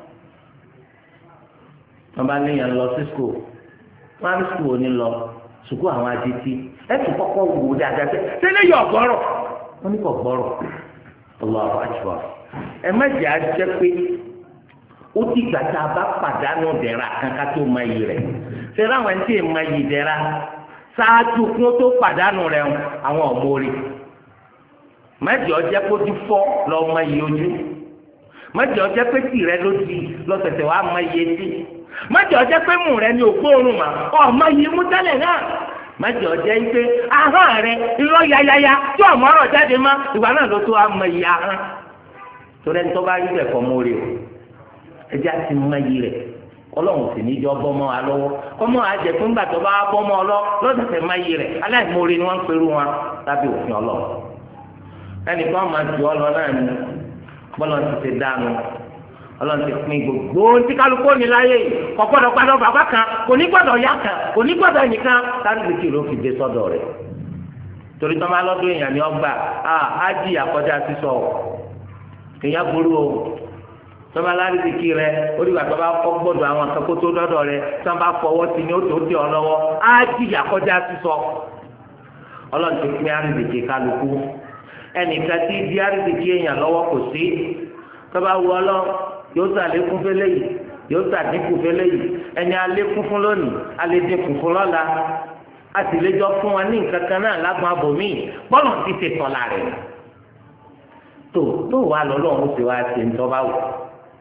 wọ́n bá léèyàn lọ sí skul wọ́n á ní skul òní lọ sùkú àwọn adití ẹ tún kọ́kọ́ wò ó dáadáa pé tẹ́lẹ̀ yọ gbọ́rọ̀ wọ́n ní kò gbọ́rọ̀ Allahu Akbar ẹ má jẹ́ àjẹ́ pé ó ti gbà tá a bá pàdánù dẹ̀ra kankan tó máa yí rẹ̀ fẹ́rẹ́ àwọn ẹni tí èèmọ̀ yí dẹ̀ra ṣáájú kí wọ́n tó pàdánù rẹ̀ àwọn ọ̀mọ́rí má jẹ́ ọjẹ́ kó ti fọ́ lọ́ọ́ máa yí ojú má jẹ́ ọjẹ́ pé tìrẹ ló di lọ́sẹ̀sẹ̀ wàá máa yí etí májọ jẹ́ pé mú rẹ ní ògbóòrùn mà ọmọ yìí mú tẹ́lẹ̀ náà májọ jẹ́ pé ahọ́n rẹ irọ́ yayaya tí ọmọ ọ̀rọ̀ jáde má ìgbà náà ló tó àmọ́ yìí ahọ́n torí ẹni tó bá rí bẹ̀ kọ́ mọ́ rẹ o ẹjẹ́ àti mọ́ yìí rẹ̀ ọlọ́run sì ní jọ bọ́mọ́ wa lọ́wọ́ kọ́mọ́ àjẹ fún gbà tó bá bọ́mọ́ ọ lọ lọ́sẹ̀sẹ̀ má yìí rẹ̀ aláìmoore ni wọ́n ń perú wọn lábẹ́ òfin ọlọ́run ẹnìkan máa jù ọ lọ náà ni bọ́lá ti ti dánu ọlọ́run ti pín gbogbo tí kálukú ní láyé yìí kò gbọ́dọ̀ gbọ́dọ̀ bàbá kan kò ní gbọ́dọ̀ yá kan kò ní gbọ́dọ̀ ẹnìkan sáńdìkì ló fi dé sọ́dọ̀ rẹ̀ torí tọ́ máa lọ́dún èèyàn ní ọgbà á jí àkọjá sísọ èèyàn burú o tọ́ máa lárídìkì rẹ̀ ó dìgbà tó bá kọ́ gbọ́dọ̀ àwọn akẹ́kọ̀ọ́ tó dọ́dọ̀ rẹ̀ tí wọ́n bá fọwọ́ sí ni ó tó dé ọ lọ́wọ́ á jí àkọjá sísọ ọlọ́run ti pín àrídìkì kálukú ẹnìkan tí di àrídìkì èèyàn lọ́wọ́ kò sí tọ́ bá wù ọlọ́run yóò sàlékún fẹlẹ yìí yóò sàdínkù fẹlẹ yìí ẹni alékún fún lónìí alédínkù fún lọ́la a sì lè jọ fún wa ní nǹkan kan náà lágbọn abòmíì bọ́lọ̀ ti ṣe tọ́la rẹ̀ tó tó wà lọ́lọ́run ó sì wá ṣe ń tọ́ba wò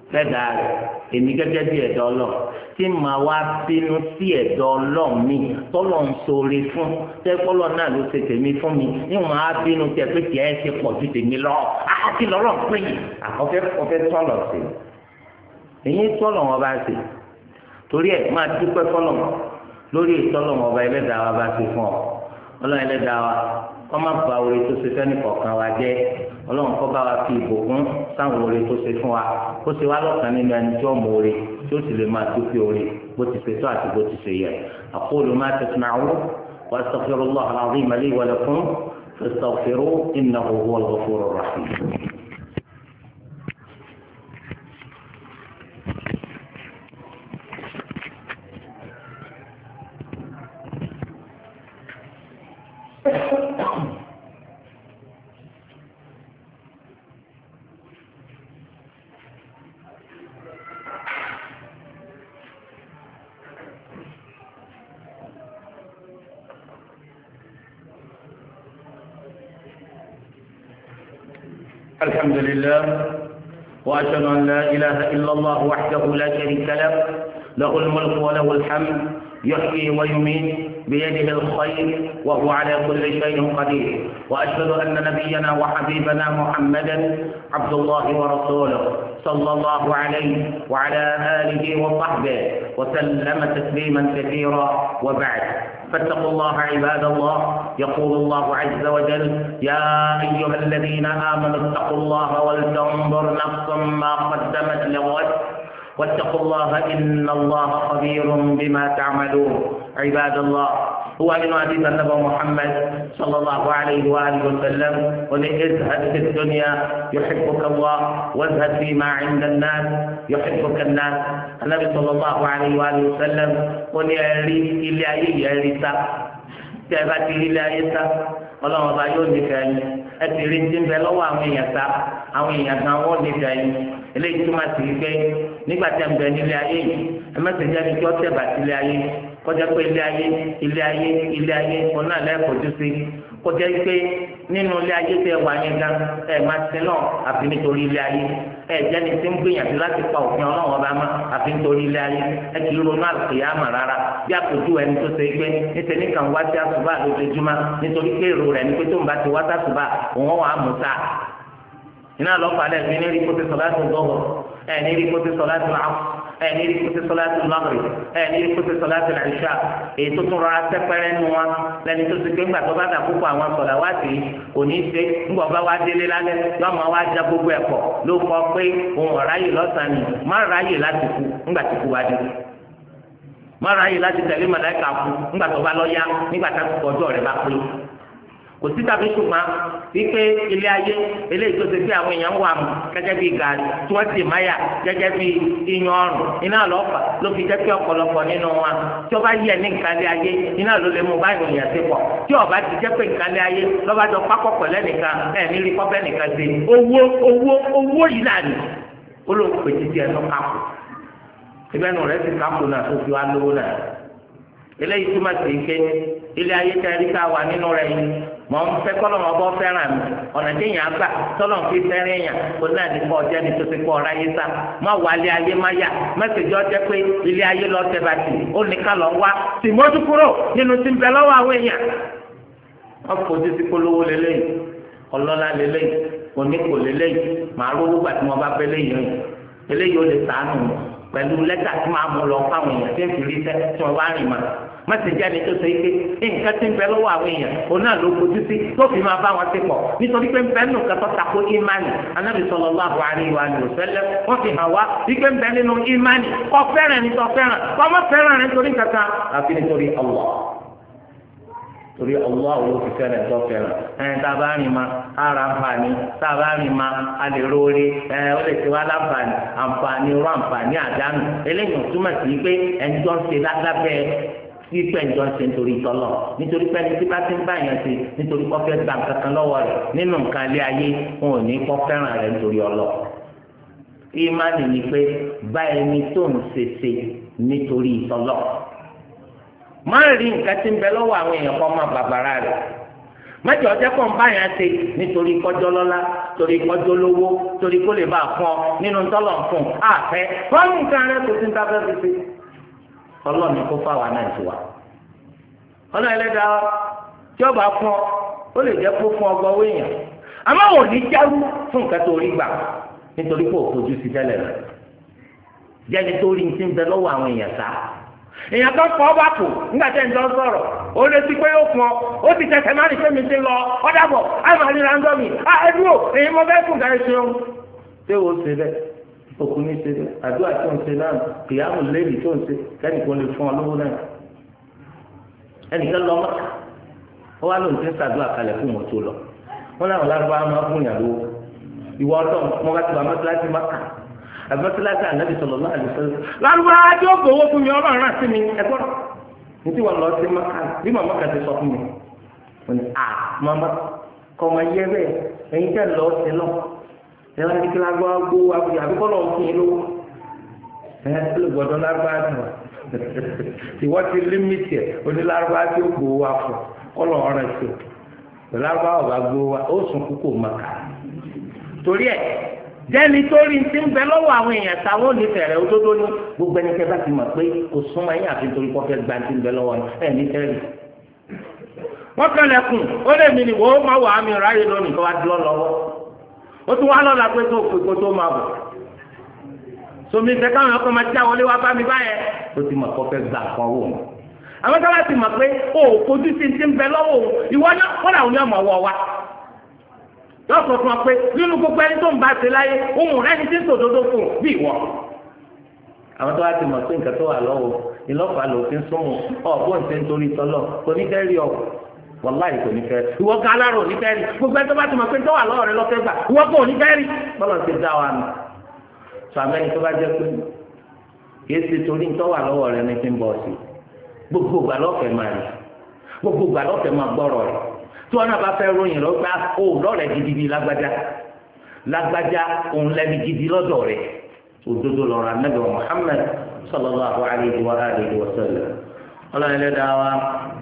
lẹ́dàá rẹ̀ èmi gẹ́gẹ́ bí ẹ̀dọ́ ọlọ́run tí màá wá bínú sí ẹ̀dọ́ ọlọ́run mi tọ́lọ̀ ń ṣoore fún tẹ́kọ́lọ́ náà ló ṣe tèmi fún mi ní màá bínú tẹ pé tiẹ̀ ẹ́ ṣe pọ̀ ju tèmi lọ àti lọ́rọ̀ pé àkọ́fẹ́ kọ́fẹ́ tọ́lọ̀ sí èyí tọ́lọ̀ wọn bá ṣe torí ẹ̀ máa dúpẹ́ tọ́lọ̀ lórí ìtọ́lọ̀ wọn bá ẹlẹ́dàá wa bá ṣe fún ọ ọlọ́run ẹlẹ́dàá wa kọ́ má ba oore tó ṣe fẹ́ni kọ̀ọ̀kan wa jẹ́ ọlọ́run kọ́ bá wa fi ìbùkún sáwọn oore tó ṣe fún wa kó ṣe wá lọ́kàn nínú ẹni tí ó mọ oore tí ó sì lè máa dúpẹ́ oore bó ti ṣe tó àti bó ti ṣe yẹ. aqulu ma tasma'un wa astaghfirullaha al-azima li wa lakum fastaghfiruhu innahu huwal ghafurur rahim. الحمد لله وأشهد أن لا إله إلا الله وحده لا شريك له له الملك وله الحمد يحيي ويميت بيده الخير وهو على كل شيء قدير وأشهد أن نبينا وحبيبنا محمدا عبد الله ورسوله صلى الله عليه وعلى آله وصحبه وسلم تسليما كثيرا وبعد فاتقوا الله عباد الله يقول الله عز وجل يا أيها الذين آمنوا اتقوا الله ولتنظر نفس ما قدمت لغد واتقوا الله إن الله خبير بما تعملون عباد الله هو من حديث النبي محمد صلى الله عليه وآله وسلم قل ازهد في الدنيا يحبك الله وازهد فيما عند الناس يحبك الناس النبي صلى الله عليه وآله وسلم قل يا ري إلى يا ريتا تباتي إلى يتا ọlọ́run ọba yóò nífẹ̀ẹ́ yín ẹ ti rí ti ń bẹ lọ́wọ́ àwọn èèyàn ta àwọn èèyàn kan wọ́n nífẹ̀ẹ́ yín eléyìí túmọ̀ sí wípé nígbà tí a ń bẹ nílé ayé yìí ẹ mẹ́sàn-án jẹ́ ní kí ọ́ tẹ̀ bá sílé ayé kọjá pé ilé ayé ilé ayé ilé ayé ọ̀nà lẹ́ẹ̀kọ́jú sí kọjá pé nínú ilé ayé tẹ wà yẹn gan ẹ máa ti náà àfi nítorí ilé ayé ẹ jẹ́ni tí ń gbìyànjú láti pa òfin ọlọ́run ọba mọ́ àfi nítorí ilé ayé ẹ kì í ronú àlùkìyámà rárá bí àpòjú ẹni tó ṣe pé níṣẹ́ nìkan wá sí àsùbá lójoojúmọ́ nítorí pé èrò rẹ̀ ní pé tó ń bá ti wá sàsùbá òun wà á mú sáà iná lọ́pàá dẹ̀ fi ní rí kó ti sọ láti gbọ́wọ́ ẹ̀ ní rí kó ti sọ láti làwọn ẹ̀ ní rí kó ti sọ láti lọ́gìrì ẹ̀ ní rí kó ti sọ láti làìṣà èyí tó tún rọra sẹ́pẹ́rẹ́ nu wọn lẹ́ni tó ti gbé ńgbà tó bá dà púpọ̀ àwọn sọ̀dà wá sí kò ní í ṣe ńgbà bá wá délé lálẹ́ lọ́mọ wá já gbogbo ẹ̀ pọ̀ ló kọ pé òun ọ̀ráyè lọ́sàn-án ni má ráyè láti kú ńgbà tí kú wá dé má ráyè láti tẹ̀lé màláíkà kú ńgbà tó bá lọ yá nígbà tá ọjọ́ rẹ̀ bá pé kò sí tàbí ṣùgbọ́n wípé ilé ayé eléyìí tó ṣe pé àwọn èèyàn wà mú gẹ́gẹ́ bí gàrí tí wọ́n sì máyà gẹ́gẹ́ bí iyan ọrùn iná lọ́fà ló fi jẹ́ pé ọ̀pọ̀lọpọ̀ nínú wa tí ó bá yẹ ní nǹkan lé ayé iná ló lè mú báyìí òyìn àti pọ̀ tí ó bá ti jẹ́ pé nǹkan lé ayé lọ́ba jọ pápọ̀ pẹ̀lẹ́ nìkan ẹ̀ nírí kọ́fẹ́ nìkan ṣe owó owó owó yìí náà ni ó ló pè títí ẹ̀ lọ́ kápò ìbẹ́nu rẹ̀ ti kápò náà tó fi wá lówó náà eléyìí túmọ̀ sí ike ilé ayé tẹ́rí ká wà nínú rẹ̀ yìí mọ̀ ń fẹ́ kọ́lọ́ wọn bọ́ fẹ́ràn mi ọ̀nà tí èèyàn gbà tọ́lọ̀ ń fi fẹ́ràn èèyàn kó náà ní kọ́ ọjọ́ ní tó ti kọ́ ọ̀rá yé sá má wà lé ayé má yà mẹ́sàgì ọjọ́ pé ilé ayé lọ tẹ bàtì ó ní ká lọ wá sì mójú kúrò nínú tí ń bẹ lọ́wọ́ àwọn èèyàn. wọ́n fojú sí polówó lélẹ́yìn ọlọ́lá lélẹ́yìn oníkò lélẹ́yìn màá rówó gbà tí wọ́n bá fẹ́ lẹ́yìn eléyìí ó lè sàánù pẹ̀lú lẹ́tà tí máa mú lọ fáwọn èèyàn tí ń fi rí sẹ́ tí wọ́n bá rìn mọ́ mẹsẹ̀jì ẹni tó ṣe é pé nǹkan tí ń bẹ lọ́wọ́ àwọn èèyàn òun náà ló fojú sí tó fi máa bá wọn ti pọ̀ nítorí pé ń bẹ nínú nǹkan tó tako ìmánì anábì sallallahu alaihi wa sallam wọ́n fi hàn wá wípé ń bẹ nínú ìmánì kọ́ fẹ́ràn ní tó fẹ́ràn kọ́ mọ́ fẹ́ràn ní torí kankan àfi nítorí Allah torí Allah ló fi fẹ́ràn tó fẹ́ràn ẹ̀ tá a bá rìn ma ara àǹfààní tá a bá rìn ma a lè róore ẹ̀ ó lè ti wá láǹfààní àǹfààní rọ àǹfààní àdánù eléyìí ò túmọ̀ sí pé ẹni tó ń ṣe lábẹ́ tí pẹ̀jọ́ ṣe nítorí tọ́lọ̀ nítorí pé ẹni tí bá ti ń bá yẹn ṣe nítorí kọ́ fẹ́ gba nǹkan kan lọ́wọ́ rẹ̀ nínú nǹkan ilé ayé wọn ò ní kọ́ fẹ́ràn rẹ̀ nítorí ọlọ́ ìmánì ni pé bá ẹni tó ń ṣe ṣe nítorí tọ́lọ̀ má rí nǹkan tí ń bẹ lọ́wọ́ àwọn èèyàn kan máa bàbàrà rẹ̀ mẹ́jọ ọjọ́ kan bá yẹn ṣe nítorí kọjọ́ lọ́lá torí kọjọ lówó torí kó lè bá a fún ọ nínú tọ́lọ̀ fún àfẹ́ wọ́n mú nǹkan rẹ kò sí ní tábẹ́ fi fi ọlọ́ọ̀ni kó fáwọn náà ti wà. ọ̀nà ẹlẹ́dàá tí ọba fún ọ ó lè jẹ́ kó fún ọgbọ́n owó èèyàn àmọ́ ò ní jáwú fún nǹkan tó rí gbà nítorí pé òfojú sí tẹ́lẹ̀ rẹ̀ jẹ́ni tó rí ti ń bẹ lọ́wọ́ àwọn èèyàn sá èèyàn kan fọ́ bá kù nígbà tẹ́ ń jọ sọ̀rọ̀ ó lè ti pé ó fún ọ ó ti tẹ̀sẹ̀ má ní pé mi ti lọ ọ̀dàbọ̀ àìmọ̀ àríra ń dọ́mì à ẹdúró èyí mo fẹ́ fún ìdáyé ṣeun ṣé o ṣe bẹ́ẹ̀ òkùnrin ṣe bẹ́ẹ̀ àdúrà tó ń ṣe náà kìyàmù lẹ́yìn tó ń ṣe kẹ́nìkan lè fún ọ lówó náà ẹnìkan lọ mọ́ta ó wá lóun ti ń ṣàdúrà kalẹ̀ fún wọn tó lọ wọn làwọn lárúbáwá máa fún yàn lówó ìwọ ọdún mo bá ti bá mọ́tíláṣí máka àbẹ́tíláṣí ànábì sọ̀rọ̀ náà àlè sọ̀rọ̀ lárúbáwá tí ó gbowó fún mi ọlọ́run náà sí mi ẹ̀gbọ́n ní tí wọ́n lọ sí máka bí màmá kan ti sọ fún mi wọ́n ní à màmá kọ́ ọmọ yẹ bẹ́ẹ̀ ẹ̀yin tẹ́ lọ sí lọ ẹ̀ wá ní kí lárúbáwá gbowó àbíkọ́ lọ́wọ́ fún yín lówó ẹ̀ ẹ́ ló gbọ́dọ̀ lárúbáwá dùn ìwọ́n ti límítì ẹ̀ onílárúbáwá tí ó gbowó wa fún kọ́lọ̀ ọ̀rẹ́ sí o lárúbáwá bá gbowó wa ó sùn kúkú màkà torí ẹ̀ jẹ́ni torí ti ń bẹ lọ́wọ́ àwọn èèyàn táwọn onífẹ̀ẹ́ rẹ̀ òdodo ní gbogbo ẹni tẹ́ bá ti mọ̀ pé kò súnmọ́ yín àfi torí kọ́ fẹ́ gba ti ń bẹ lọ́wọ́ ẹ̀ ní tẹ́lẹ̀. wọ́n kẹ́lẹ̀kùn ó lè mi nìwọ́ máa wà á mi ráyè lónìí tó wá dúró lọ́wọ́ ó tún wá lọ́la pé tó pè kó tó máa bọ̀ somi ìfẹ́ káwọn ọkọ̀ máa já wọlé wá bá mi báyẹn ó ti mọ̀ kọ́ fẹ́ gbà kan wò mọ́ àwọn sábà ti mọ̀ pé ó kojú sí ti ń bẹ lọ́wọ́ ìwọ náà kọ́ làwọn yóò mọ̀ wọ́ wa yóò sọ fún ọ pé nínú gbogbo ẹni tó ń bá ṣe láyé ohun rẹ ni tí ń sòdodo fún bí ìwọ. àwọn tó wá ti mọ̀ pé nǹkan tó wà lọ́wọ́ ìlọ́pàá ló fi ń súnmù ọ̀bọ̀n ṣe ń torí tọ́lọ̀ kò ní fẹ́ rí ọ wàláhì kò ní fẹ́ rí ìwọ gan alárò ò ní fẹ́ rí gbogbo ẹni tó bá ti mọ̀ pé tó wà lọ́wọ́ rẹ lọ́fẹ́ gbà ìwọ kò ní fẹ́ rí bọ́lá ti dá wa nù. sọ àmẹ́ni tó bá jẹ́ pé kìí ṣe torí tó wà lọ́wọ́ rẹ ní fi ń bọ̀ sí gbogbo ìgbà lọ́fẹ̀ẹ́ máa rí gbogbo ìgbà lọ́fẹ̀ẹ́ máa gbọ́rọ̀ rẹ̀ tí wọn náà bá fẹ́ ròyìn lọ gbá ó lọ́rẹ̀ gidi bíi lágbájá lágbájá òun lẹ́ni gidi lọ́dọ̀ rẹ̀ òdodo lọ́rọ̀ anábì Muhammad sallallahu alayhi wa alihi wa sallam ọlọ́run ẹlẹ́dàá wa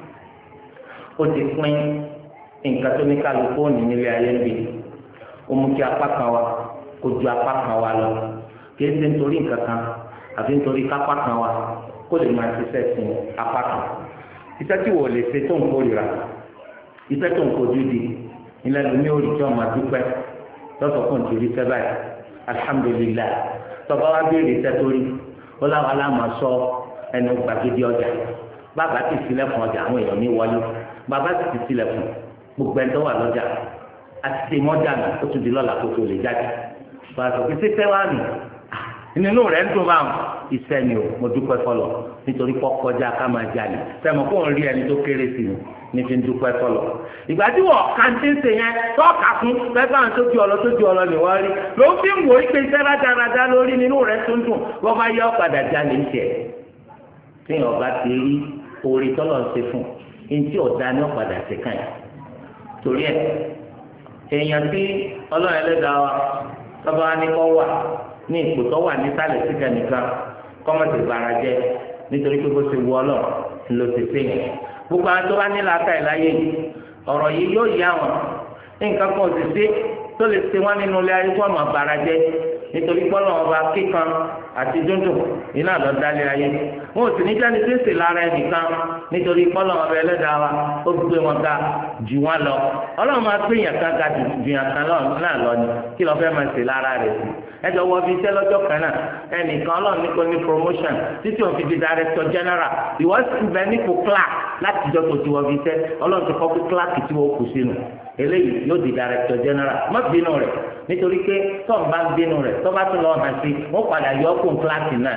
ó ti pín nǹkan tó ní kálukú òní nílé ayé ń bì ó mú kí apá kan wa kó ju apá kan wa lọ kì í ṣe nítorí nǹkan kan àfi nítorí kápá kan wa kó lè máa ṣiṣẹ́ sin apá kan iṣẹ́ tí wò lè ṣe tó ń kórìíra iṣẹ́ tó ń kojú di ilẹ̀ lómi ò rí tí wọ́n máa dúpẹ́ lọ́sọ̀ fún ìtòrí iṣẹ́ báyìí alihamudulilayi tọ́ba wa béèrè iṣẹ́ tó rí ó láwọn aláàmà sọ ẹnu gbàgede ọjà bàbá ti ṣílẹ̀kùn ọjà àwọn èèyàn ní wọlé bàbá ti ti ṣílẹ̀kùn gbogbo ẹni tó wà lọ́jà àti ṣe mọ́jà náà ó tún di lọ́la tó tó lè jáde bàbá sọ pé ṣíṣẹ́ wà nù nínú rẹ̀ ń dùn bá wọn iṣẹ́ ni o mo dúpẹ́ fọlọ́ nítorí kọ́ kọjá ká máa jalè sẹ́mo kó ń rí ẹni tó kéré sí i ní fi ń dúpẹ́ fọlọ́ ìgbà tí wọ́n kàńtí ṣe yẹn tọ́ka fún fẹ́fẹ́ tó ju ọlọ tó ju ọlọ ni wọ́n rí ló ń fi ń wò ó pé iṣẹ́ rádaràda lórí nínú rẹ̀ tó ń dùn wọ́n bá yẹ ọ̀padà jalè ń tẹ̀ tí ọba ti rí orí tọ́lọ̀ ń ṣe fún un tí ọ̀dà ní ọ̀padà ṣe kàn yẹn torí ẹ̀ èèyàn tí ọlọ́run ẹlẹ́dàá wa tọ́ba ní kọ́ wà ní ipò tó wà nísàlẹ̀ síkà nìkan kọ́mọ̀tì bara jẹ́ nítorí pé bó ṣe wù ọlọ́run ló ti sèyìn gbogbo àwọn tó bá ní làákà ìláyé yìí ọ̀rọ̀ yìí yóò yá wọn nǹkan kan sì sí tó lè ṣe wọn nínú ilé ayé fún ọmọ bara jẹ́ nítorí pọ́lọ́ ọba kíkan àti dúndùn iná lọ dálé ayé wọn ò sì ní jáde tó ṣe lára ẹnìkan nítorí pọ́lọ́ ọba ẹlẹ́dàá wa ó gbé wọn ga jù wọn lọ ọlọ́run máa gbé yàn ká ga jù yàn kan náà lọ ni kí lọ́ọ́ fẹ́ máa ṣe lára rẹ̀ sí ẹjọ wọ fi iṣẹ́ lọ́jọ́ kan náà ẹnìkan Ọlọ́run ní kò ní promotion títí òun fi di director general ìwọ sì bẹ nípò clerk láti jọ tó ti wọ fi iṣẹ́ Ọlọ́run ti kọ́ pé clerk tí wọ́n kù sínú eléyìí yóò di director general má bínú rẹ̀ nítorí pé tọ́ọ̀ bá ń bínú rẹ̀ tọ́ bá tún lọ hàn sí wọ́n padà yọ ọkùn clerk náà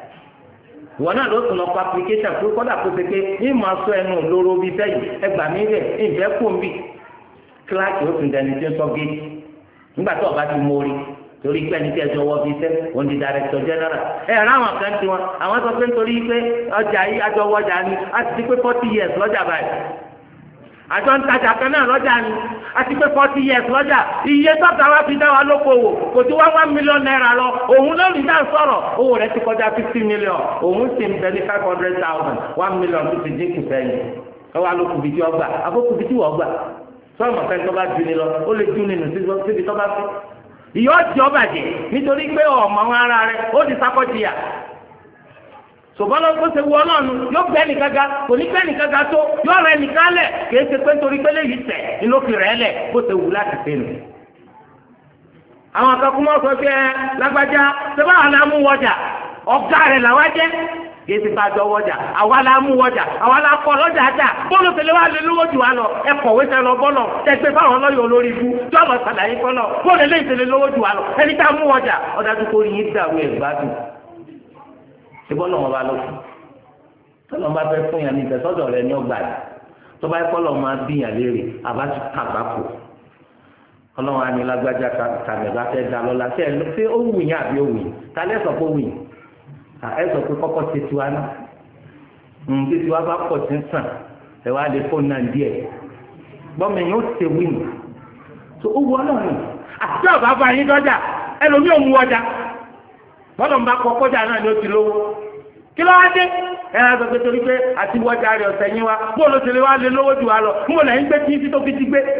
ìwọ náà ló tún lọ kọ application pé kọ́dà kó ṣe pé ní màá sọ ẹnu lóró bíi sẹ́yìn ẹgbàá mi rẹ̀ ìfẹ́ kò ń bì clerk yóò tún dẹni tí ń sọ géètì nígbà tó ọba ti mórí torí pé ẹni tí ẹjọ wọ bíi sẹ wọn di director general ẹ ẹ ráwọn kan tí wọn àwọn sọ pé nítorí pé ọjà yìí àjọ wọjà ni a ti di pé forty years lọ́jà báyìí àjọ ń tajà kan náà lọ́jà ni a ti pé forty years lọ́jà iye tọ́ta wa fi dá wa lókòwò kò tí wọ́n one million naira lọ òun lónìí náà sọ̀rọ̀ owó rẹ̀ ti kọjá fifty million òun sì ń bẹ ní five hundred thousand one million tó ti dínkù sẹ́yìn ẹ wá lókùbí tí wọ́n gbà àbókùbí tí wọ́n gbà sọ́ọ̀mù ọ̀fẹ́ tó bá ju ni lọ ó lè ju nínú síbi tó bá fẹ́ ìyọ́ jẹ́ ọ̀bàjẹ́ nítorí pé ọmọ àwọn ara rẹ̀ ó ti sákọ́jìyà ṣùgbọ́n ló ṣe wọ ọlọ́run yóò gbẹ́ nìkan ga kò ní gbẹ́ nìkan ga tó yóò rẹ nìkan lẹ̀ kìí ṣe pé nítorí pé léyìí tẹ̀ nínú òfin rẹ̀ lẹ̀ bó ṣe wù láti ṣe nù. àwọn akẹ́kọ̀ọ́ máa sọ pé ẹ lágbájá ṣé báwa la mú wọjà ọ̀gá rẹ̀ làwa jẹ́ kìí ṣe bá a jọ wọjà àwa la mú wọjà àwa la kọ lọ́jà àjà bọ́ọ̀lù tẹ̀lé wa lé lówó jù wá lọ ẹ kọ̀wé tẹ lọ bọ́ọ̀lù tẹ̀gbẹ́ fáwọn lọ́yọ̀ olórí ibú jọ́ọ̀lù sàlàyé kọ́lọ̀ bọ́ọ̀lù eléyìí tẹ̀lé lówó jù wá lọ ẹni tá a mú wọjà ọ̀dájú kò rí yín dàrú ẹ̀ gbádùn ṣùgbọ́n lọ́wọ́ bá lọ fún tọ́lọ́ bá fẹ́ fún yàn ní ìtẹ̀sọ́dọ̀ rẹ ní ọgbà rẹ tó bá kọ́ lọ́ máa bí yàn léèrè àbájú kàgbákò ọlọ́run á ní lágbájá kàmẹ́gbá fẹ́ da lọ́la ṣé ṣé ó wù yín àbí ó wù yín ta lẹ́ sọ pé ó wù yín ẹ sọ pé kọ́kọ́ ṣe tiwa náà tí tiwa bá pọ̀ sí sàn ẹ wá lè fóònù náà díẹ̀ gbọ́mọ yín ó ṣe wù yín tó ó wù ọlọ́run àti ọ̀bá bá yín dọ́jà ẹlòmíì ò mú ọjà bọ́dọ̀ ń bá kọ́ kọjá náà ni ó ti lówó kí ló wá dé ẹ ẹ sọ torí pé àti wọ́jà rẹ̀ ọ̀sẹ̀ yín wa bóòlù ti lè wá lé lówó jù wá lọ ń wò lẹ́yìn gbé tí tí tó fi ti gbé.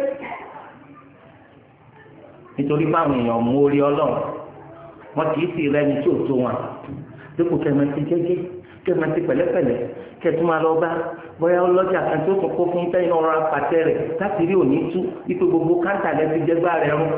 nítorí báwọn èèyàn mú orí ọlọ́run wọn kì í sì rẹni tí ò tó wọn dípò kẹmẹtì jẹ́jẹ́ kẹmẹtì pẹ̀lẹ́pẹ̀lẹ́ kẹtù máa lọ bá bóyá ọlọ́jà kan tó kọ́kọ́ fún tẹ́yìn ọ̀rọ̀ apàtẹ rẹ̀ láti rí òní tú ipò gbogbo káńtà lẹ́sí jẹ́gbá rẹ̀ rún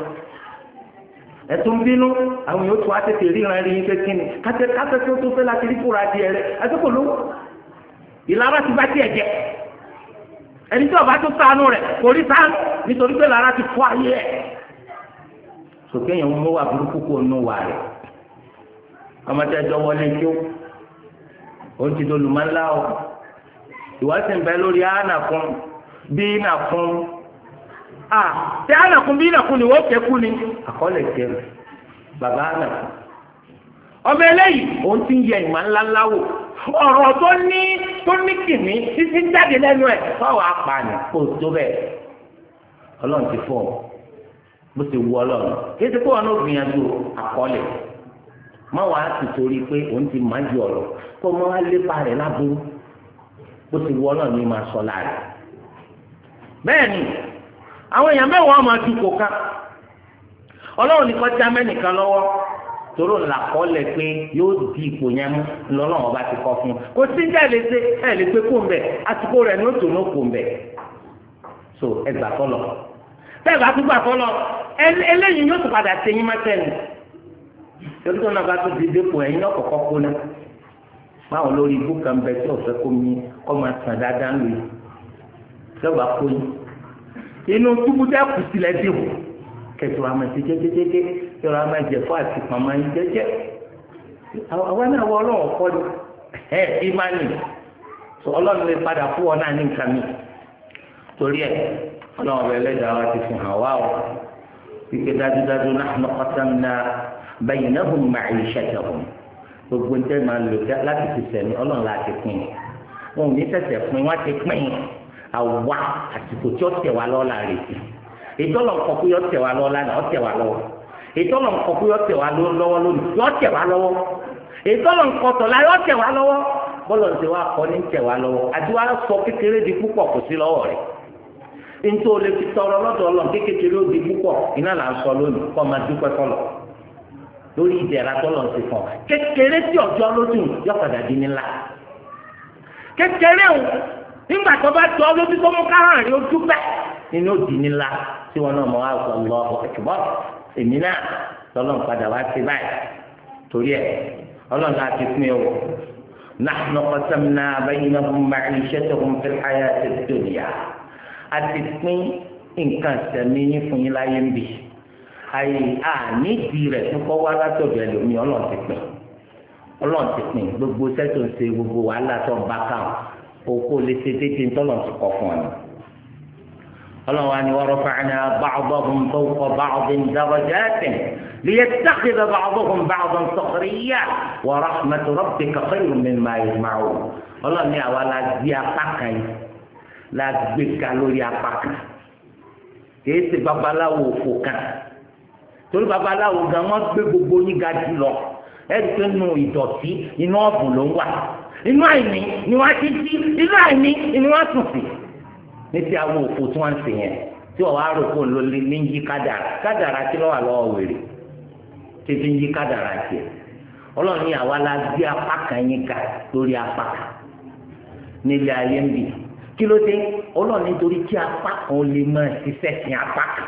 ẹtún bínú àwọn yóò tún àtẹtẹ ríran rí yín kékeré ni kátẹ kátẹ tó tó fẹ́ láti rí fúra adìẹ rẹ ẹtún kò lówó ìlara ti bá tiẹ̀ jẹ ẹni tí ọba tó ṣàánú rẹ kò rí ṣàánú nítorí pé lára ti fọ́ ayé ẹ sòkè yẹn mú wà burúkú kó nù wà rẹ ọmọdé ẹjọ wọlé kí ó ó ti dolù máa ń lá o ìwádìí ń bẹ lórí àánà fún bí nà fún. Ah, tí ànàkùn bí nàkùn ni wọ́n kẹ́kù ni àkọọ́lẹ̀ jẹ́ bàbá ànàkùn. ọmọ eléyìí òun ti ń yẹ ìmọ̀ ńláńlá wò ọ̀rọ̀ tó ní tó ní kìíní títí jáde lẹ́nu ẹ̀ fáwọn apààyàn kò tó bẹ́ẹ̀ ọlọ́run ti fọ́ ọ bó ti wù ọlọ́run kí ẹsẹ̀ kó wọn náà gbìyànjú àkọọ́lẹ̀ má wàá ti torí pé òun ti máa ju ọ̀rọ̀ kó o máa lépa rẹ̀ láburú bó ti wù ọlọ́run ní máa sọ láàrin bẹ́ẹ̀ ni àwọn èèyàn mẹ́wàá máa ju kò ká ọlọ́run nìkan já mẹ́nìkan lọ́wọ́ tóró làkọ́lẹ̀ pé yóò di ipò yẹn mú lọ́lọ́run ọba ti kọ́ fún un kò sí jẹ́ lè ṣe ẹ̀ lè gbé kó ń bẹ̀ àsìkò rẹ̀ ní òtò ní òkò ń bẹ̀ so ẹ gbà fọlọ bẹ́ẹ̀ bá tún gbà fọlọ eléyìí yóò tún padà tẹ̀yìn mẹ́tẹ́ni torí tó náà bá tún di dépò ẹ̀yìn náà kọ̀kọ́ kó náà báwọn lórí ibú kan bẹ tí ọ̀fẹ́ kó mi kọ́ máa sàn dáadáa lóye tí ọba kó yín inú túbú dẹ́ kù sílẹ̀ dìbò kẹtù àmọ̀ sí jẹjẹjẹjẹ yọrọ àmọ̀ ẹ̀jẹ̀ fún àti pàmò yín jẹjẹ àwọn náà wọ ọlọ́run kọ́ ni ẹ̀ ìmánì sọ ọlọ́run lè padà fún ọ náà ní nǹkan mi torí ẹ̀ ọlọ́run ọ̀bẹ ẹlẹ́dàá wa ti fi hàn wá o wípé dájúdájú nahnu qasamna baynahum ma'ishatahum gbogbo ń tẹ́ máa lò láti fi sẹ̀mí ọlọ́run láti pín wọn ò ní sẹ̀sẹ̀ pín wọn ti pín àwa àsìkò tí ó tẹ̀ wá lọ́ọ́ la rè sí ìtọ́lọ̀ nǹkan kú yọ tẹ̀ wá lọ́wọ́ lánàá ọ tẹ̀ wá lọ́wọ́ ìtọ́lọ̀ nǹkan kú yọ tẹ̀ wá lọ́wọ́ lónìí yọ tẹ̀ wá lọ́wọ́ ìtọ́lọ̀ nǹkan tọ̀la yọ tẹ̀ wá lọ́wọ́ bọ́lọ̀ ń tẹ̀ wá kọ́ ní tẹ̀ wá lọ́wọ́ àti wá sọ kékeré di púpọ̀ kò sí lọ́wọ́ rẹ̀ nítorí o lè fi tọrọ lọ́dọ̀ ọlọ́run kékeré ó di púpọ̀ iná là ń sọ lónìí kọ́ máa dúpẹ́ kọ́lọ̀ lórí ìdẹ̀ra tọ́lọ̀ ń ti fọ̀ kékeré tí ọjọ́ lójú yọ padà di nílá kékeré o nígbà tó bá tọ́ lójú tó mú kárán rí ojú pẹ́ nínú òdì nílá tí wọn náà mọ wá sọ lọ ọkùnrin èmi náà lọ́lọ́run padà wá sí báyìí torí ẹ̀ ọlọ́run náà ti pín o nahnu qasamna baynahum ma'ishatahum fil hayatid dunya a ti pín nǹkan sẹ̀mí yín fún yín láyé ń bì ayé ànídìí rẹ̀ tó kọ́ wá látọ̀dọ̀ ẹlòmíì ọlọ́run ti pín ọlọ́run ti pín gbogbo sẹ́tò ń ṣe gbogbo wàhálà tó ń bá káwọn òkú lè ṣe déédéé ńtọ́lọ̀ ti kọ́ fún ọ ni. ọlọ́run àni wa rafa'na ba'dahum fawqa ba'din darajatin liyattakhidha ba'dahum ba'dan sukhriyan wa rahmatu rabbika khayrun mimma yajma'un. ọlọ́run ní àwa la gbé apá kan yìí la gbé ka lórí apá kan kìí ṣe babaláwo òfò kan torí babaláwo gan wọ́n gbé gbogbo yín ga jù lọ ẹ̀rí pé nù ìdọ̀tí inú ọ̀bùn ló ń wà inú àìní ni wọ́n ti jí inú àìní ni wọ́n sùn sí ní ti àwọn òfò tí wọ́n ń sè yẹn tí wọ́n wá rò kó ló ní yí kádàrá kádàrá tí lọ́wọ́ lọ́wọ́ wèrè tí fi ń yí kádàrá tiẹ̀ ọlọ́run ní àwa la gbé apá kan yín ká lórí apá kan nílé ayé ń bì kí ló dé ọlọ́run nítorí kí apá kan lè máa ṣiṣẹ́ sí apá kan